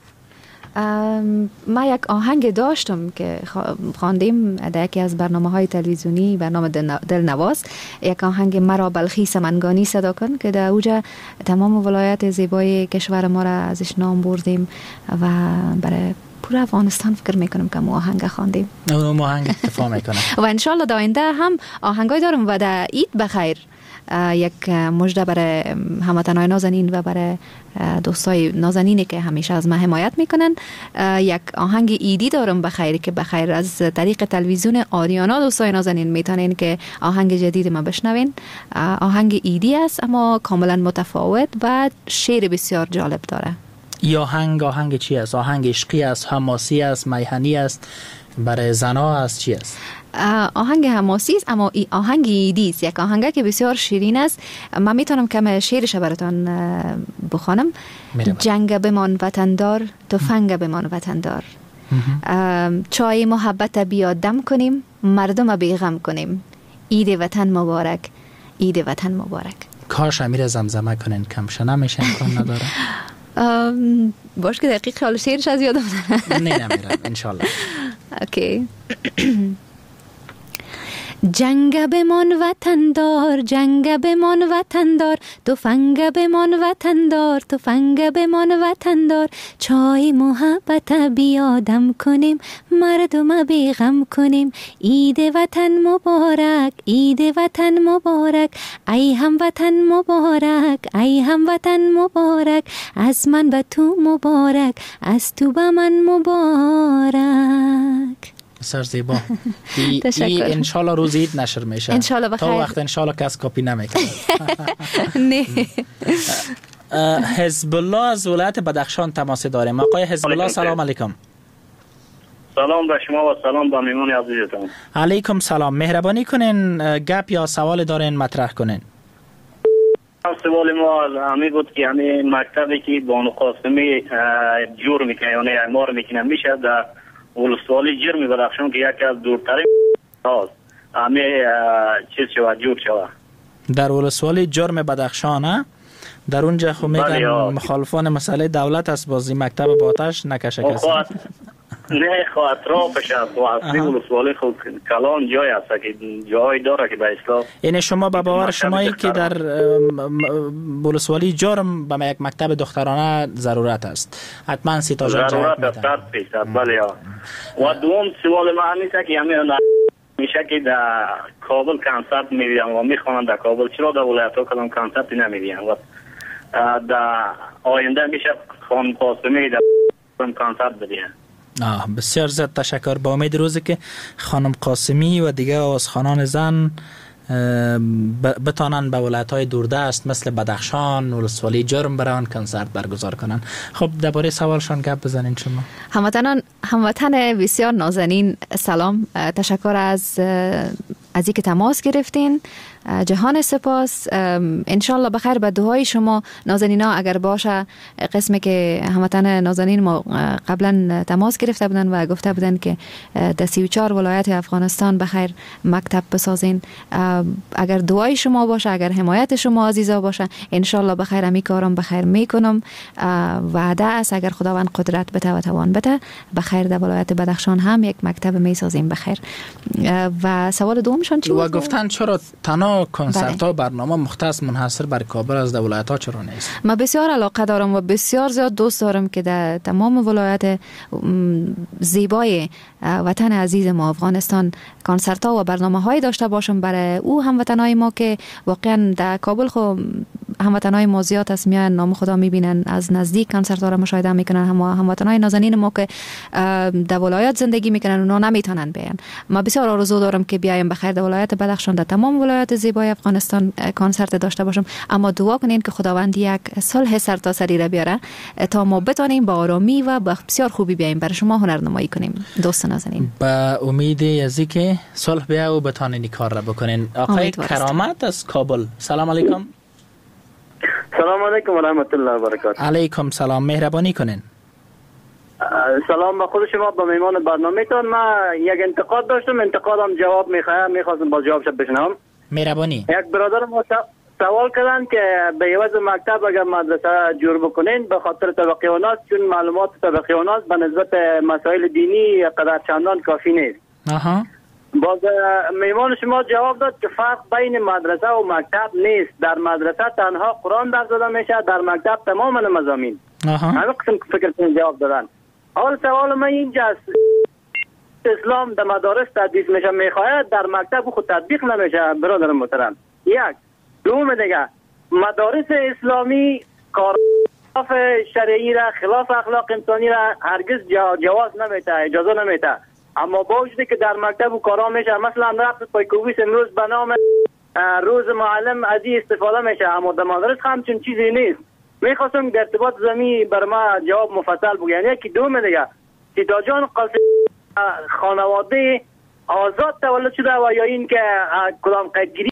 ما یک آهنگ داشتم که خواندیم در یکی از برنامه‌های تلویزیونی، برنامه دلنواز، یک آهنگ مرا بلخی سمنگانی صدا کن که در اوجا تمام ولایت زیبای کشور ما را ازش نام بردیم و برای پورا افغانستان فکر میکنم که ما آهنگ خواندیم. اون آهنگ اتفاق میکنه و انشالله در آینده هم آهنگای دارم و در عید بخیر یک مژده برای هموطنان نازنین و برای دوستای نازنینی که همیشه از ما حمایت میکنن. یک آهنگ ایدی دارم بخیر که بخیر از طریق تلویزیون آریانا دوستای نازنین میتونین که آهنگ جدید ما بشنوین. آهنگ ایدی است اما کاملا متفاوت و شعر بسیار جالب داره. یا آهنگ چی است؟ آهنگ عشقی است، حماسی است، میهنی است، برای زنا است، چی است؟ آهنگ حماسی است اما آهنگ ایدی است، یک آهنگ که بسیار شیرین است. من میتونم کم شعرش براتون بخوانم. جنگ بمان وطندار، تفنگ بمان وطندار، چای محبت بیا دم کنیم، مردم بیغم کنیم، عید وطن مبارک، عید وطن مبارک. کاش امیر زمزمه کنین، کمشه نمیشه، امکان نداره؟ باش که دقیق حال شعرش از یادم نمیرم انشالله. اوکی. جنگ بمان وطندار، جنگ بمان وطندار، تفنگ بمان وطندار، تفنگ بمان وطندار، چای محبت بیادم کنیم، مردم بیغم کنیم، عید وطن مبارک، عید وطن مبارک، ای هم وطن مبارک، ای هم وطن مبارک، از من به تو مبارک، از تو به من مبارک. بسیار زیبا. این انشالله روز عید نشر میشه. انشالله بخیر. تا وقت انشالله کس کپی نمیکنه. نه. حزب الله از ولایت بدخشان تماس داریم. آقای حزب الله سلام علیکم. سلام به شما و سلام به میمون عزیزتان. علیکم سلام. مهربانی کنین گپ یا سوال دارین مطرح کنین. سوال ما همی بود که یعنی مکتبی که بانو قاسمی جور میکنه یعنی اعمار میکنه میشه در ولسوالی جرم بدخشان که یکی از دورترین هاست همی چیز شود جور شود در ولسوالی جرم بدخشان در اونجا خو میگن مخالفان مسئله دولت است بازی مکتب با آتش نکشه کسی نه خو اطرافش است و اصلی ولسوالی خود کلان جای است که جای داره که به اصلاح یعنی شما به باور شمایی که در ولسوالی جرم به یک مکتب دخترانه ضرورت است حتما سی تا جان ضرورت است 100%. بله و دوم سوال ما همیشه که همین میشه که در کابل کنسرت میبینن و میخوانن در کابل چرا در ولایت ها کدام کنسرت نمیبینن و در آینده میشه خانم قاسمی در کنسرت بدین. بسیار زیاد تشکر. با امید روزی که خانم قاسمی و دیگر آوازخوانان زن بتانن به ولایت‌های دوردست مثل بدخشان ولسوالی جرم بران کنسرت برگزار کنن. خب درباره سوالشان گپ بزنین شما. هموطن بسیار نازنین سلام، تشکر از اینکه تماس گرفتین. جهان سپاس. انشالله بخیر. به دعای شما نازنینا اگر باشه قسمی که هموطن نازنین ما قبلا تماس گرفته بودن و گفته بودن که در 34 ولایت افغانستان بخیر مکتب بسازین، اگر دعای شما باشه اگر حمایت شما عزیزا باشه انشالله بخیر امی کارم بخیر میکنم. وعده است اگر خداوند قدرت بده و توان بده بخیر در ولایت بدخشان هم یک مکتب میسازیم بخیر. و سوال دومشون چی بود؟ و گفتن چرا تنها کنسرت ها برنامه مختص منحصر بر کابل از ولایت ها چرا نیست؟ من بسیار علاقه دارم و بسیار زیاد دوست دارم که در تمام ولایت زیبای وطن عزیز ما افغانستان کنسرت ها و برنامه های داشته باشم برای او هموطنای ما که واقعا در کابل خو هموطنای ما زیاد است میان نام خدا میبینن از نزدیک کنسرت ها را مشاهده میکنن. هموطنای نازنین ما که در ولایت زندگی میکنن اونا نمیتونن بیان. ما بسیار آرزو دارم که بیایم بخیر در ولایت بدخشان در تمام ولایت زیبای افغانستان کنسرت داشته باشم، اما دعا کنین که خداوند یک صلح سرتاسری را بیاره تا ما بتونیم با آرامی و با بسیار خوبی بیایم برای شما هنرنمایی کنیم. دوست نازنین با امید از اینکه صلح بیا و بتونین کار را بکنین. آقای کرامت از کابل سلام علیکم. سلام علیکم و رحمت الله و برکاته. علیکم سلام. مهربانی کنین. سلام به خود شما به میمان برنامه تان. من یک انتقاد داشتم، انتقادم جواب میخواستم با جوابش بشنوم. مهربانی. یک برادر ما سوال کردن که به عوض مکتب اگر مدرسه جور بکنین به خاطر طبقه اوناست، چون معلومات طبقه اوناست به نسبت مسائل دینی قدر چندان کافی نیست. باز میمان شما جواب داد که فرق بین مدرسه و مکتب نیست. در مدرسه تنها قرآن درس داده میشه، در مکتب تمام مضامین. همه قسم فکرتون جواب دادن. حال سوال من اینجاست، اسلام در مدارس تدریس میشه میخواهد در مکتب خود تطبیق نمیشه برادر محترم. یک دوم دیگه مدارس اسلامی کار خلاف شرعی را خلاف اخلاق انسانی را هرگز جواز نمیده، اجازه نمیده، اما با وجودی که در مکتب کارا میشه مثلا رقص پایکوبیس امروز به نام روز معلم از این استفاده میشه، اما در مدارس همچون چیزی نیست. میخواستم در ارتباط زمین بر ما جواب مفصل بگین. یکی دوم دیگه سیدا جان قاسمی خانواده آزاد تولد شده و یا این که کدام قیدگیری؟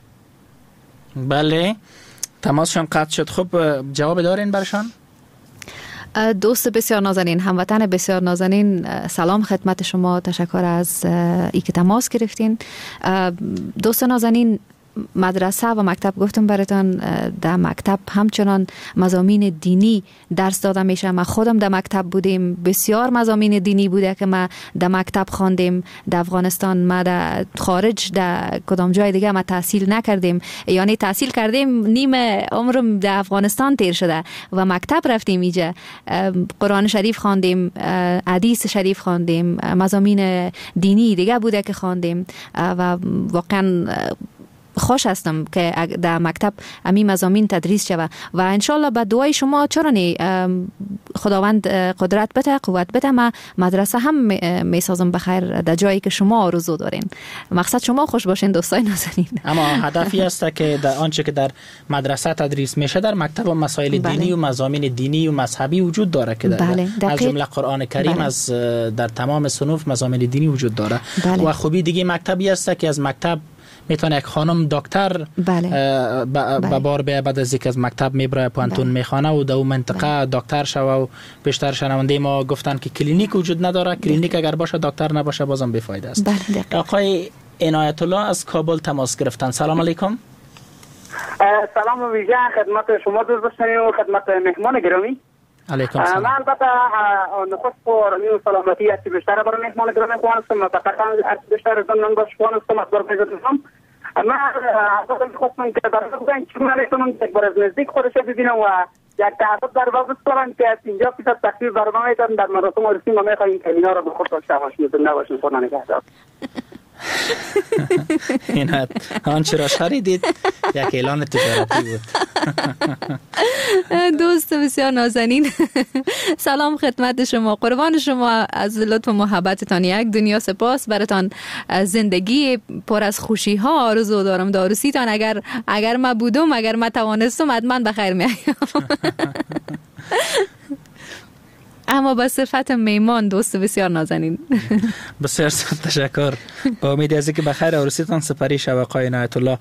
بله تماسشان قطع شد. خب جواب دارین برشان؟ دوست بسیار نازنین، هموطن بسیار نازنین سلام خدمت شما. تشکر از ای که تماس گرفتین. دوست نازنین مدرسه و مکتب گفتم براتون، در مکتب همچنان مضامین دینی درس داده میشه. ما خودم در مکتب بودیم، بسیار مضامین دینی بوده که ما در مکتب خواندیم. در افغانستان ما در خارج در کدام جای دیگه ما تحصیل نکردیم، یعنی تحصیل کردیم نیم عمرم در افغانستان تیر شده و مکتب رفتیم اینجا قرآن شریف خواندیم، حدیث شریف خواندیم، مضامین دینی دیگه بوده که خواندیم و واقعا خوش هستم که در مکتب امی مضامین تدریس شود و انشالله با دعای شما چرا نی خداوند قدرت بده، قوت بده، ما مدرسه هم میسازم بخیر در جایی که شما آرزو دارین. مقصد شما خوش باشین دوستای نازنین. اما هدفی است که در آنچه که در مدرسه تدریس میشه در مکتب و مسائل دینی و مضامین دینی و مذهبی وجود داره که از جمله قرآن کریم از در تمام صنوف مضامین دینی وجود داره. و خوبی دیگه مکتبی است که از مکتب میتونه یک خانم دکتر با بار به بعد از اینکه از مکتب میبره پانتون میخوانه و در اون منطقه دکتر شوه و بیشتر شنونده ما گفتن که کلینیک وجود نداره. کلینیک اگر باشه دکتر نباشه بازم بیفایده است. آقای عنایت الله از کابل تماس گرفتن. سلام علیکم. سلام ویژه خدمت شما دوستان و خدمت مهمان گرامی. علیکم سلام. من البته نخست پرمی و سلامتی هستی بیشتر برای مهمان گرامی خوانستم و تقریبا هستی بیشتر زمین باش خوانستم از بار بگذارم. من از خواستم که در بگویم که من ایتونم یک بار از نزدیک خودش ببینم و یک تعهد در واقع بسپارم که از 50% تخفیف برنامه ایتون در مراسم عروسی ما میخواهیم که اینا را به خود داشته باشیم نباشیم خدا نگهدار. این آنچه را شنیدید یک اعلان تجارتی بود. دوست بسیار نازنین، سلام خدمت شما، قربان شما، از لطف و محبتتان یک دنیا سپاس. براتان زندگی پر از خوشی ها آرزو دارم. داروسیتان اگر ما بودم، اگر ما توانستم حتما بخیر میایم. اما با صفت میمان دوست بسیار نازنین. بسیار تشکر. با امید از اینکه بخیر عروسیتان سپری شود. آقای عنایت الله،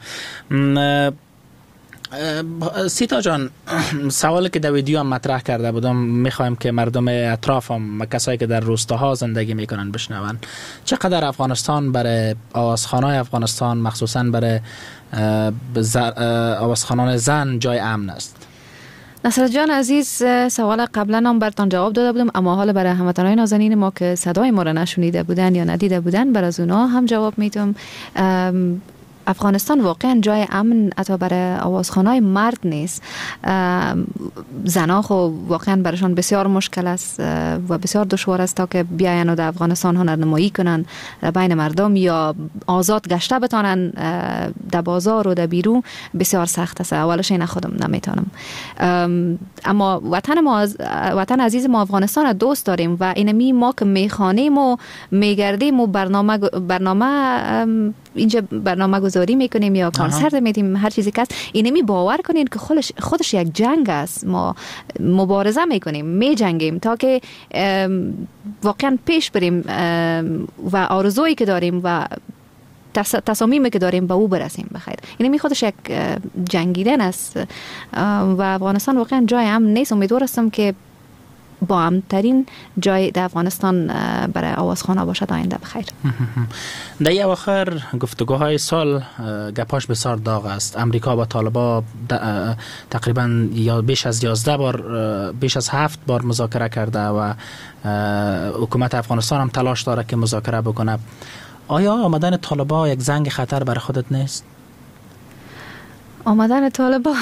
سیتا جان، سوالی که در ویدیو هم مطرح کرده بودم میخوایم که مردم اطرافم، کسایی که در روستاها زندگی میکنن بشنون. چقدر افغانستان برای آوازخوانای افغانستان، مخصوصا برای آوازخوانان زن، جای امن است؟ نصر جان عزیز، سوال قبلا هم براتون جواب داده بودم، اما حالا برای هموطنان نازنین ما که صدای ما را نشنیده بودن یا ندیده بودن، برای از اونا هم جواب میدم. افغانستان واقعا جای امن حتی برای آوازخوانای مرد نیست. زنا خو واقعا برایشان بسیار مشکل است و بسیار دشوار است تا که بیاین و در افغانستان هنرنمایی کنن بین مردم یا آزاد گشته بتانن در بازار و در بیرون. بسیار سخت است. اولش این خودم نمیتونم. اما وطن عزیز ما افغانستان دوست داریم و اینمی ما که میخوانیم و میگردیم و برنامه اینجا برنامه گذاری میکنیم یا کنسرت میدیم، هر چیزی که است، اینمی باور کنین که خودش یک جنگ است. ما مبارزه میکنیم، میجنگیم تا که واقعا پیش بریم و آرزویی که داریم و تصامیمی که داریم به او برسیم بخیر. اینمی خودش یک جنگیدن است و افغانستان واقعا جای امن نیست. امیدوار هستم که با امن‌ترین جای در افغانستان برای آوازخوان‌ها باشد آینده بخیر. در یه آخر گفتگوهای سال گپاش بسیار داغ است. امریکا با طالبا تقریبا بیش از 11 بار، بیش از 7 بار مذاکره کرده و حکومت افغانستان هم تلاش داره که مذاکره بکنه. آیا آمدن طالبا یک زنگ خطر برای خودت نیست؟ آمدن طالبا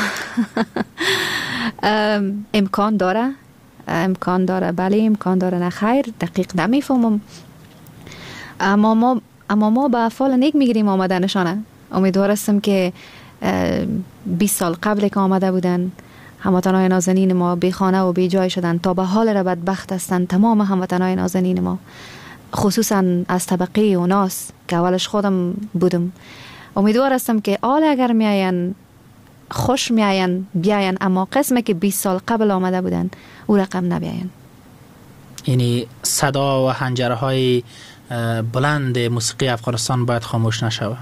امکان داره، بله امکان داره، نه خیر، دقیق نمیفهمم. اما ما به افعال نیک میگیریم آمدنشانه. امیدوار هستم که 20 سال قبل که آمده بودن هموطنان نازنین ما بی خانه و بی جای شدن، تا به حال را بدبخت هستند تمام هموطنان نازنین ما، خصوصا از طبقه اوناس که اولش خودم بودم. امیدوار هستم که آل اگر میاین خوش میاین بیاین، اما قسمه که 20 سال قبل آمده بودن او رقم نبیاین. یعنی صدا و حنجره های بلند موسیقی افغانستان باید خاموش نشود.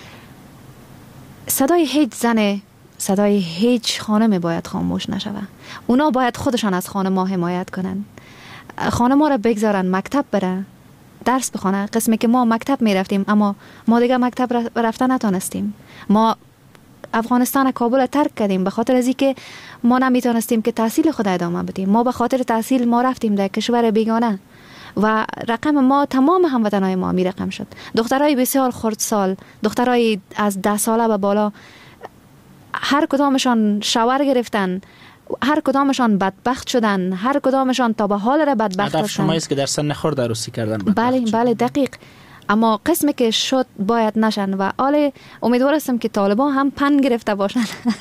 صدای هیچ زن، صدای هیچ خانم باید خاموش نشود. اونا باید خودشان از خانم ما حمایت کنن، خانم ما را بگذارن مکتب بره، درس بخونه. قسمی که ما مکتب می رفتیم اما ما دیگه مکتب رفتن نتونستیم. ما افغانستان کابل ترک کردیم به خاطر از اینکه ما نمیتونستیم که تحصیل خود ادامه بدیم. ما به خاطر تحصیل ما رفتیم در کشور بیگانه و رقم ما تمام هموطنای ما می رقم شد. دخترای بسیار خردسال، دخترای از 10 ساله به بالا، هر کدامشان شاور گرفتن، هر کدامشان بدبخت شدن، هر کدامشان تا به حال را بدبخت شدن. هدف شما است که در سن خرد عروسی کردن. بله دقیق. اما قسمی که شد باید نشن و امیدوار هستم که طالبان هم پن گرفته باشن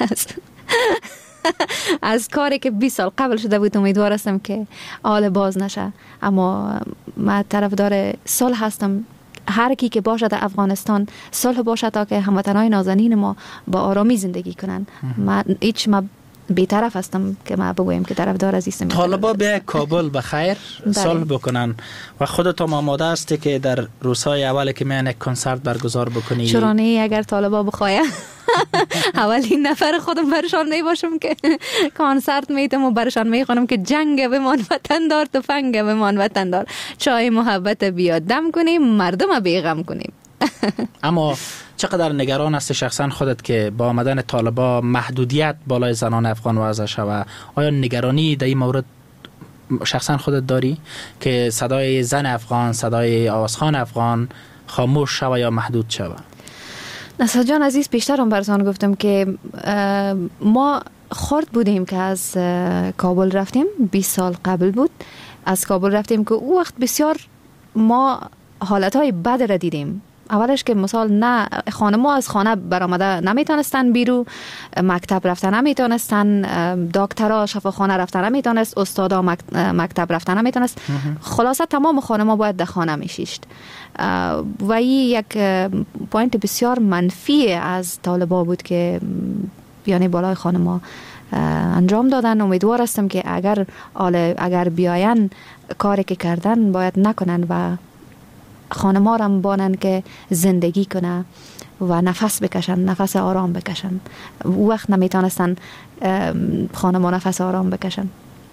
از کاری که 20 سال قبل شده بود. امیدوار هستم که باز نشه. اما من طرفدار صلح هستم. هر کی که باشه در افغانستان صلح باشه تا که هموطنای نازنین ما با آرامی زندگی کنن. من بی‌طرف هستم که ما بگویم که طرفدار عزیزم. طالبا به کابل بخیر صلح بکنن و خودت هم آماده هستی که در روزهای اولی که میان یک کنسرت برگزار بکنی؟ شورانه اگر طالبا بخواه اولین نفر خودم برشان نباشم که کنسرت میتم و برشان میخوانم که جنگ بمان وطن دار، تفنگ بمان وطن دار، چای محبت بیاد دم کنیم، مردم بیغم کنیم. اما چقدر نگران هستی شخصا خودت که با آمدن طالبا محدودیت بالای زنان افغان وضع شود؟ آیا نگرانی در این مورد شخصا خودت داری که صدای زن افغان، صدای آوازخوان افغان خاموش شود یا محدود شود؟ نصر جان عزیز، پیشتر هم براتون گفتم که ما خرد بودیم که از کابل رفتیم. 20 سال قبل بود از کابل رفتیم که او وقت بسیار ما حالتهای بد را دیدیم. اولش که مثال نه خانم‌ها از خانه برآمده نمیتونستن، بیرو مکتب رفتن نمیتونستن، دکترها شفاخانه رفتن نمیتونست، استادا مکتب رفتن نمیتونست. خلاصه تمام خانم‌ها باید در خانه میشیشت و این یک پوینت بسیار منفی از طالبا بود که یعنی بالای خانم‌ها انجام دادن. امیدوار هستم که اگر بیاین کاری که کردن باید نکنن و خانم‌ها را بانن که زندگی کنه و نفس بکشن، نفس آرام بکشن. وقت نمیتونستن خانم‌ها نفس آرام بکشن.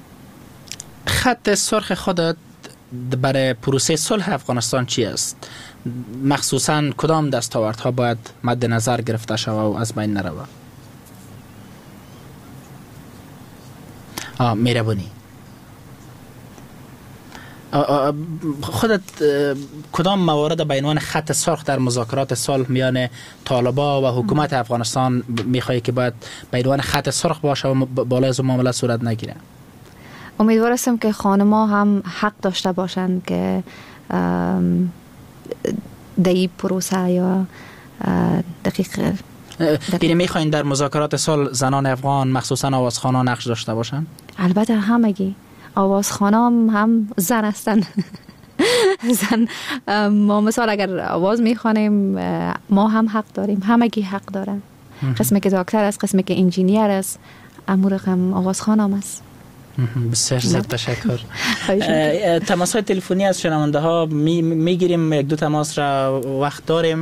خط سرخ خودت برای پروسه صلح افغانستان چی است؟ مخصوصاً کدام دستاوردها باید مد نظر گرفته شود و از بین نرود؟ مهربانی خودت کدام موارد به عنوان خط سرخ در مذاکرات صلح میان طالبا و حکومت افغانستان میخوایی که باید به عنوان خط سرخ باشه و بالای از معاملات صورت نگیره؟ امیدوار هستم که خانم‌ها هم حق داشته باشند که در این پروسه یا دقیق یعنی میخواین در مذاکرات صلح زنان افغان مخصوصا آوازخوانان نقش داشته باشن؟ البته همگی آوازخوانان هم زن هستن. زن ما مثال اگر آواز میخوانیم ما هم حق داریم، همگی حق دارن. قسمی که دکتر است، قسمی که انجینیر است، امور هم آوازخوان هم است. بسیار زیاد تشکر. تماس های تلفنی از شنونده ها میگیریم. یک دو تماس را وقت داریم.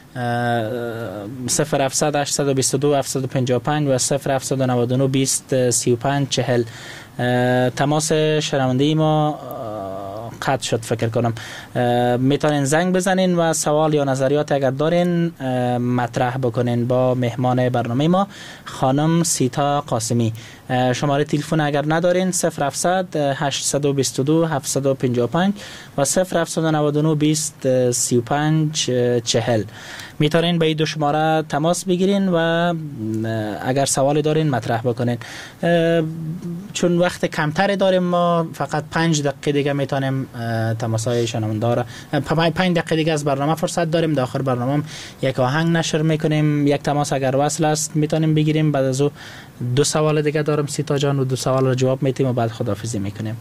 0700 822 755 و 0799 20 35 40. تماس شنونده ما قطع شد فکر کنم. میتونین زنگ بزنین و سوال یا نظریات اگر دارین مطرح بکنین با مهمان برنامه ما خانم سیتا قاسمی. شماره تلفن اگر ندارین 0700 822 755 و 0799 20 35 40. میتونین به این دو شماره تماس بگیرین و اگر سوالی دارین مطرح بکنین. چون وقت کمتری داریم ما فقط 5 دقیقه دیگه میتونیم تماس‌های شنونده را 5 دقیقه دیگه از برنامه فرصت داریم. در آخر برنامه یک آهنگ نشر میکنیم. یک تماس اگر وصل است میتونیم بگیریم. بعد از او 2 سوال دیگه دارم سیتا جان و 2 سوال را جواب میتیم و بعد خداحافظی میکنیم.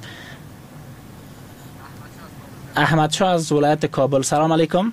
احمد شاه از ولایت کابل. سلام علیکم.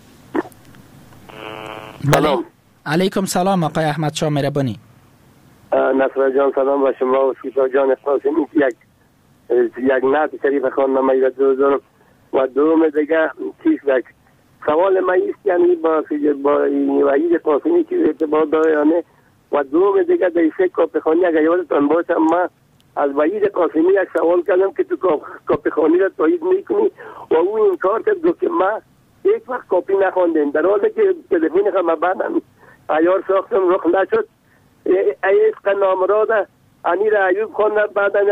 سلام. علیکم سلام آقای احمد شاه مهربانی. نصر جان سلام و شما و سیتا جان قاسمی. یک نعت شریف خواندم و دوم دیگه چیز سوال من است یعنی با وحید قاسمی که ارتباط داره یعنی و دوم دیگه در سه کاپخانی اگر یادتان باشه من از وحید قاسمی یک سوال کردم که تو کاپخانی را تایید میکنی و او انکار کرد که من یک وقت کاپی نخواندم، در حالی که تلفن خواهم بعدم عیار ساختم رخ نشد. عشق نامراده انیر ایوب خواندم بعدم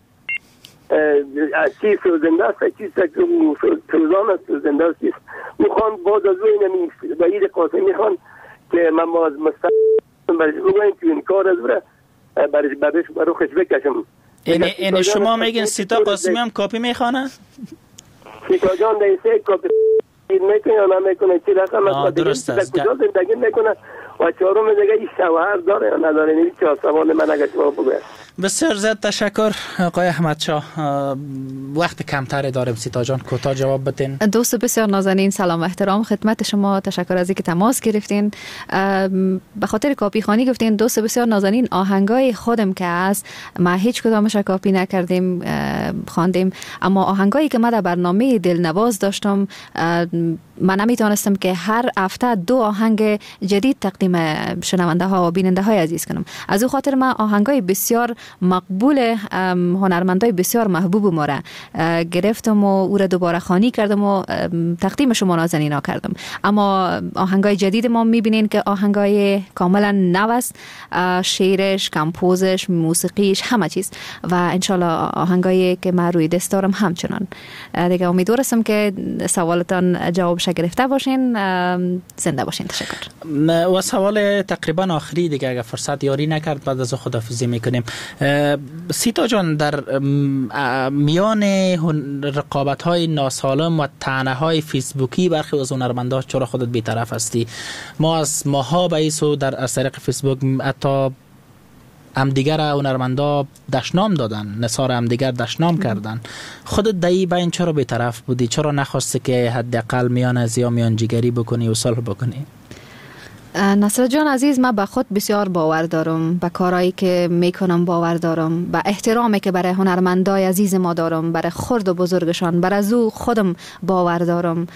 چی سوزنده است چی سوزان است سوزنده است میخوان باز از او اینمی وحید قاسمی خواند که من مستقیم برش بگویم که این کار از برش روخش بکشم. این شما میگین سیتا قاسمی هم کاپی میخوانه؟ سیتا جان در سه کاپی میکنه یا نمیکنه، چی رقم درست است. کجا زندگی میکنه و چهارم دیگه این شوهر داره یا نداره؟ این چهار سوال من اگه شما بگوید. بسیار زیاد تشکر آقای احمد شاه. وقت کمتری داریم، سیتا جان کوتاه جواب بدین. دوست بسیار نازنین، سلام و احترام خدمت شما. تشکر از اینکه تماس گرفتین. به خاطر کاپی خانی گفتین. دوست بسیار نازنین، آهنگای خودم که است ما هیچ کدامش کاپی نکردیم، خواندیم، اما آهنگایی که ما در برنامه دلنواز داشتم من نمیتونستم که هر هفته 2 آهنگ جدید تقدیم شنونده ها و بیننده های عزیز کنم. از او خاطر ما آهنگای بسیار مقبول هنرمندای بسیار محبوب ما را گرفتم و او را دوباره خوانی کردم و تقدیم شما نازنینا کردم. اما آهنگای جدید ما میبینین که آهنگای کاملا نو است، شعرش، کمپوزش، موسیقیش، همه چیز، و انشالله آهنگایی که من روی دست دارم همچنان. دیگه امیدوارم که سوالتان جوابش گرفته باشین. زنده باشین. تشکر. و سوال تقریبا آخری دیگه اگر فرصت یاری نکرد بعد از خداحافظی میکنیم. سیتا جان، در میان رقابت های ناسالم و طعنه های فیسبوکی برخی از هنرمندا چرا خودت بی‌طرف هستی؟ ما از ماها به ایسو از طریق فیسبوک حتی همدیگر هنرمندا دشنام دادن، نثار همدیگر دشنام کردن. خودت دایی به این چرا بی‌طرف بودی؟ چرا نخواستی که حداقل میان ازیا میان جگری بکنی و صلح بکنی؟ نصرت جان عزیز، من به خود بسیار باور دارم، به کارهایی که میکنم باور دارم، به احترامی که برای هنرمندای عزیز ما دارم، برای خرد و بزرگشان، برای زو خودم باور دارم.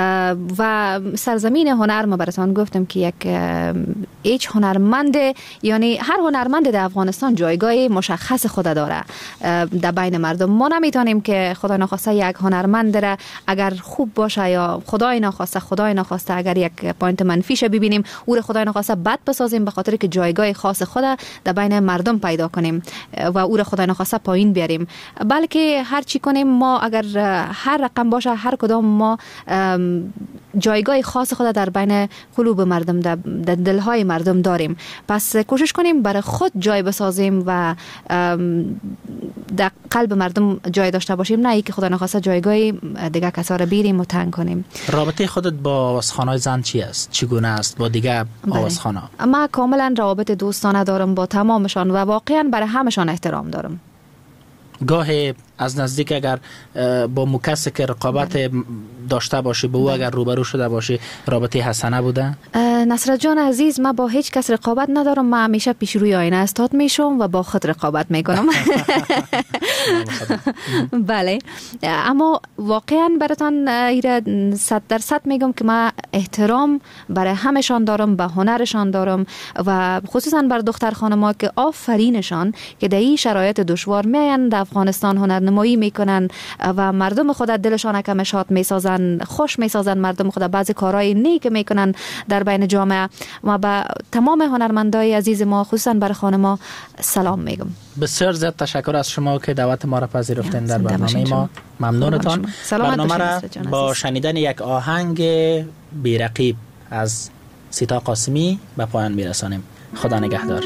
و سرزمین هنر ما براتون گفتم که هیچ هنرمند، یعنی هر هنرمند در افغانستان جایگاه مشخص خود داره در بین مردم. ما نمیتونیم که خدای ناخواسته یک هنرمند را اگر خوب باشه یا خدای ناخواسته اگر یک پوینت منفیش ببینیم او را خدای ناخواسته بد بسازیم به خاطر که جایگاه خاص خود در بین مردم پیدا کنیم و او را خدای ناخواسته پایین بیاریم. بلکه هر چی کنیم ما، اگر هر رقم باشه، هر کدام ما جایگاه خاص خود در بین قلوب مردم، در دلهای مردم داریم. پس کوشش کنیم برای خود جای بسازیم و در قلب مردم جای داشته باشیم، نه اینکه خدا نخواسته جایگاه دیگه کسا را بیریم و تنگ کنیم. رابطه خودت با آوازخوان‌های زن چی است؟ چگونه است با دیگه آوازخوانا؟ من کاملا روابط دوستانه دارم با تمامشان و واقعا برای همشان احترام دارم. گاهی از نزدیک اگر با مکسی که رقابت داشته باشی با او اگر روبرو شده باشی، رابطه حسنه بوده؟ نصرت جان عزیز، من با هیچ کس رقابت ندارم. من همیشه پیش روی آینه استاد میشم و با خود رقابت میکنم. بله، اما واقعا براتون 100% میگم که من احترام برای همشان دارم، به هنرشان دارم و خصوصا بر دختر خانم‌ها که آفرینشان که در این شرایط دشوار میان در افغانستان هنرنمایی میکنن و مردم خود دلشان کم شاد میسازن، خوش میسازن مردم خود، بعضی کارهای نیک میکنن در بین جامعه. و به تمام هنرمندای عزیز ما خصوصا بر خانم‌ها سلام میگم. بسیار زیاد تشکر از شما که دعوت ما را پذیرفتین در برنامه ما. ممنونتان. برنامه را با شنیدن یک آهنگ بی‌رقیب از سیتا قاسمی به پایان میرسانیم. خدا نگهدار.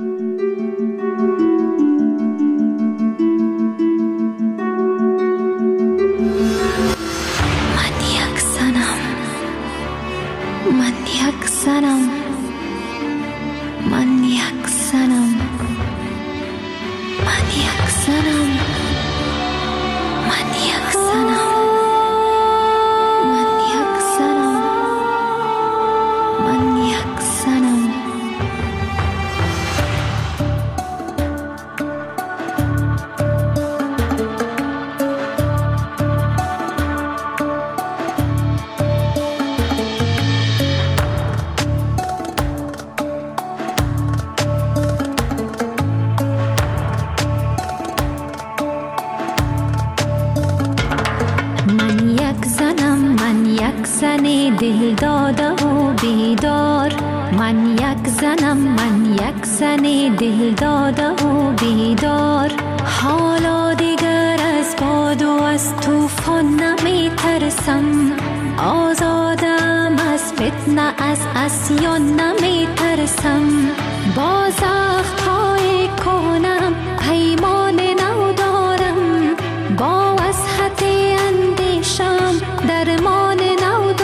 دل داده و بیدار، من یک زنم، من یک زن دل داده و بیدار. حالا دیگر از باد و از طوفان نمی ترسم، آزادم از فتنه از عصیان نمی ترسم. با زخم‌های کهنم پیمان نو دارم، با وسعت اندیشم درمان نو دارم.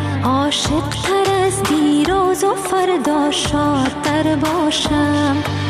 عاشق تر از دیروز و فردا شادتر باشم.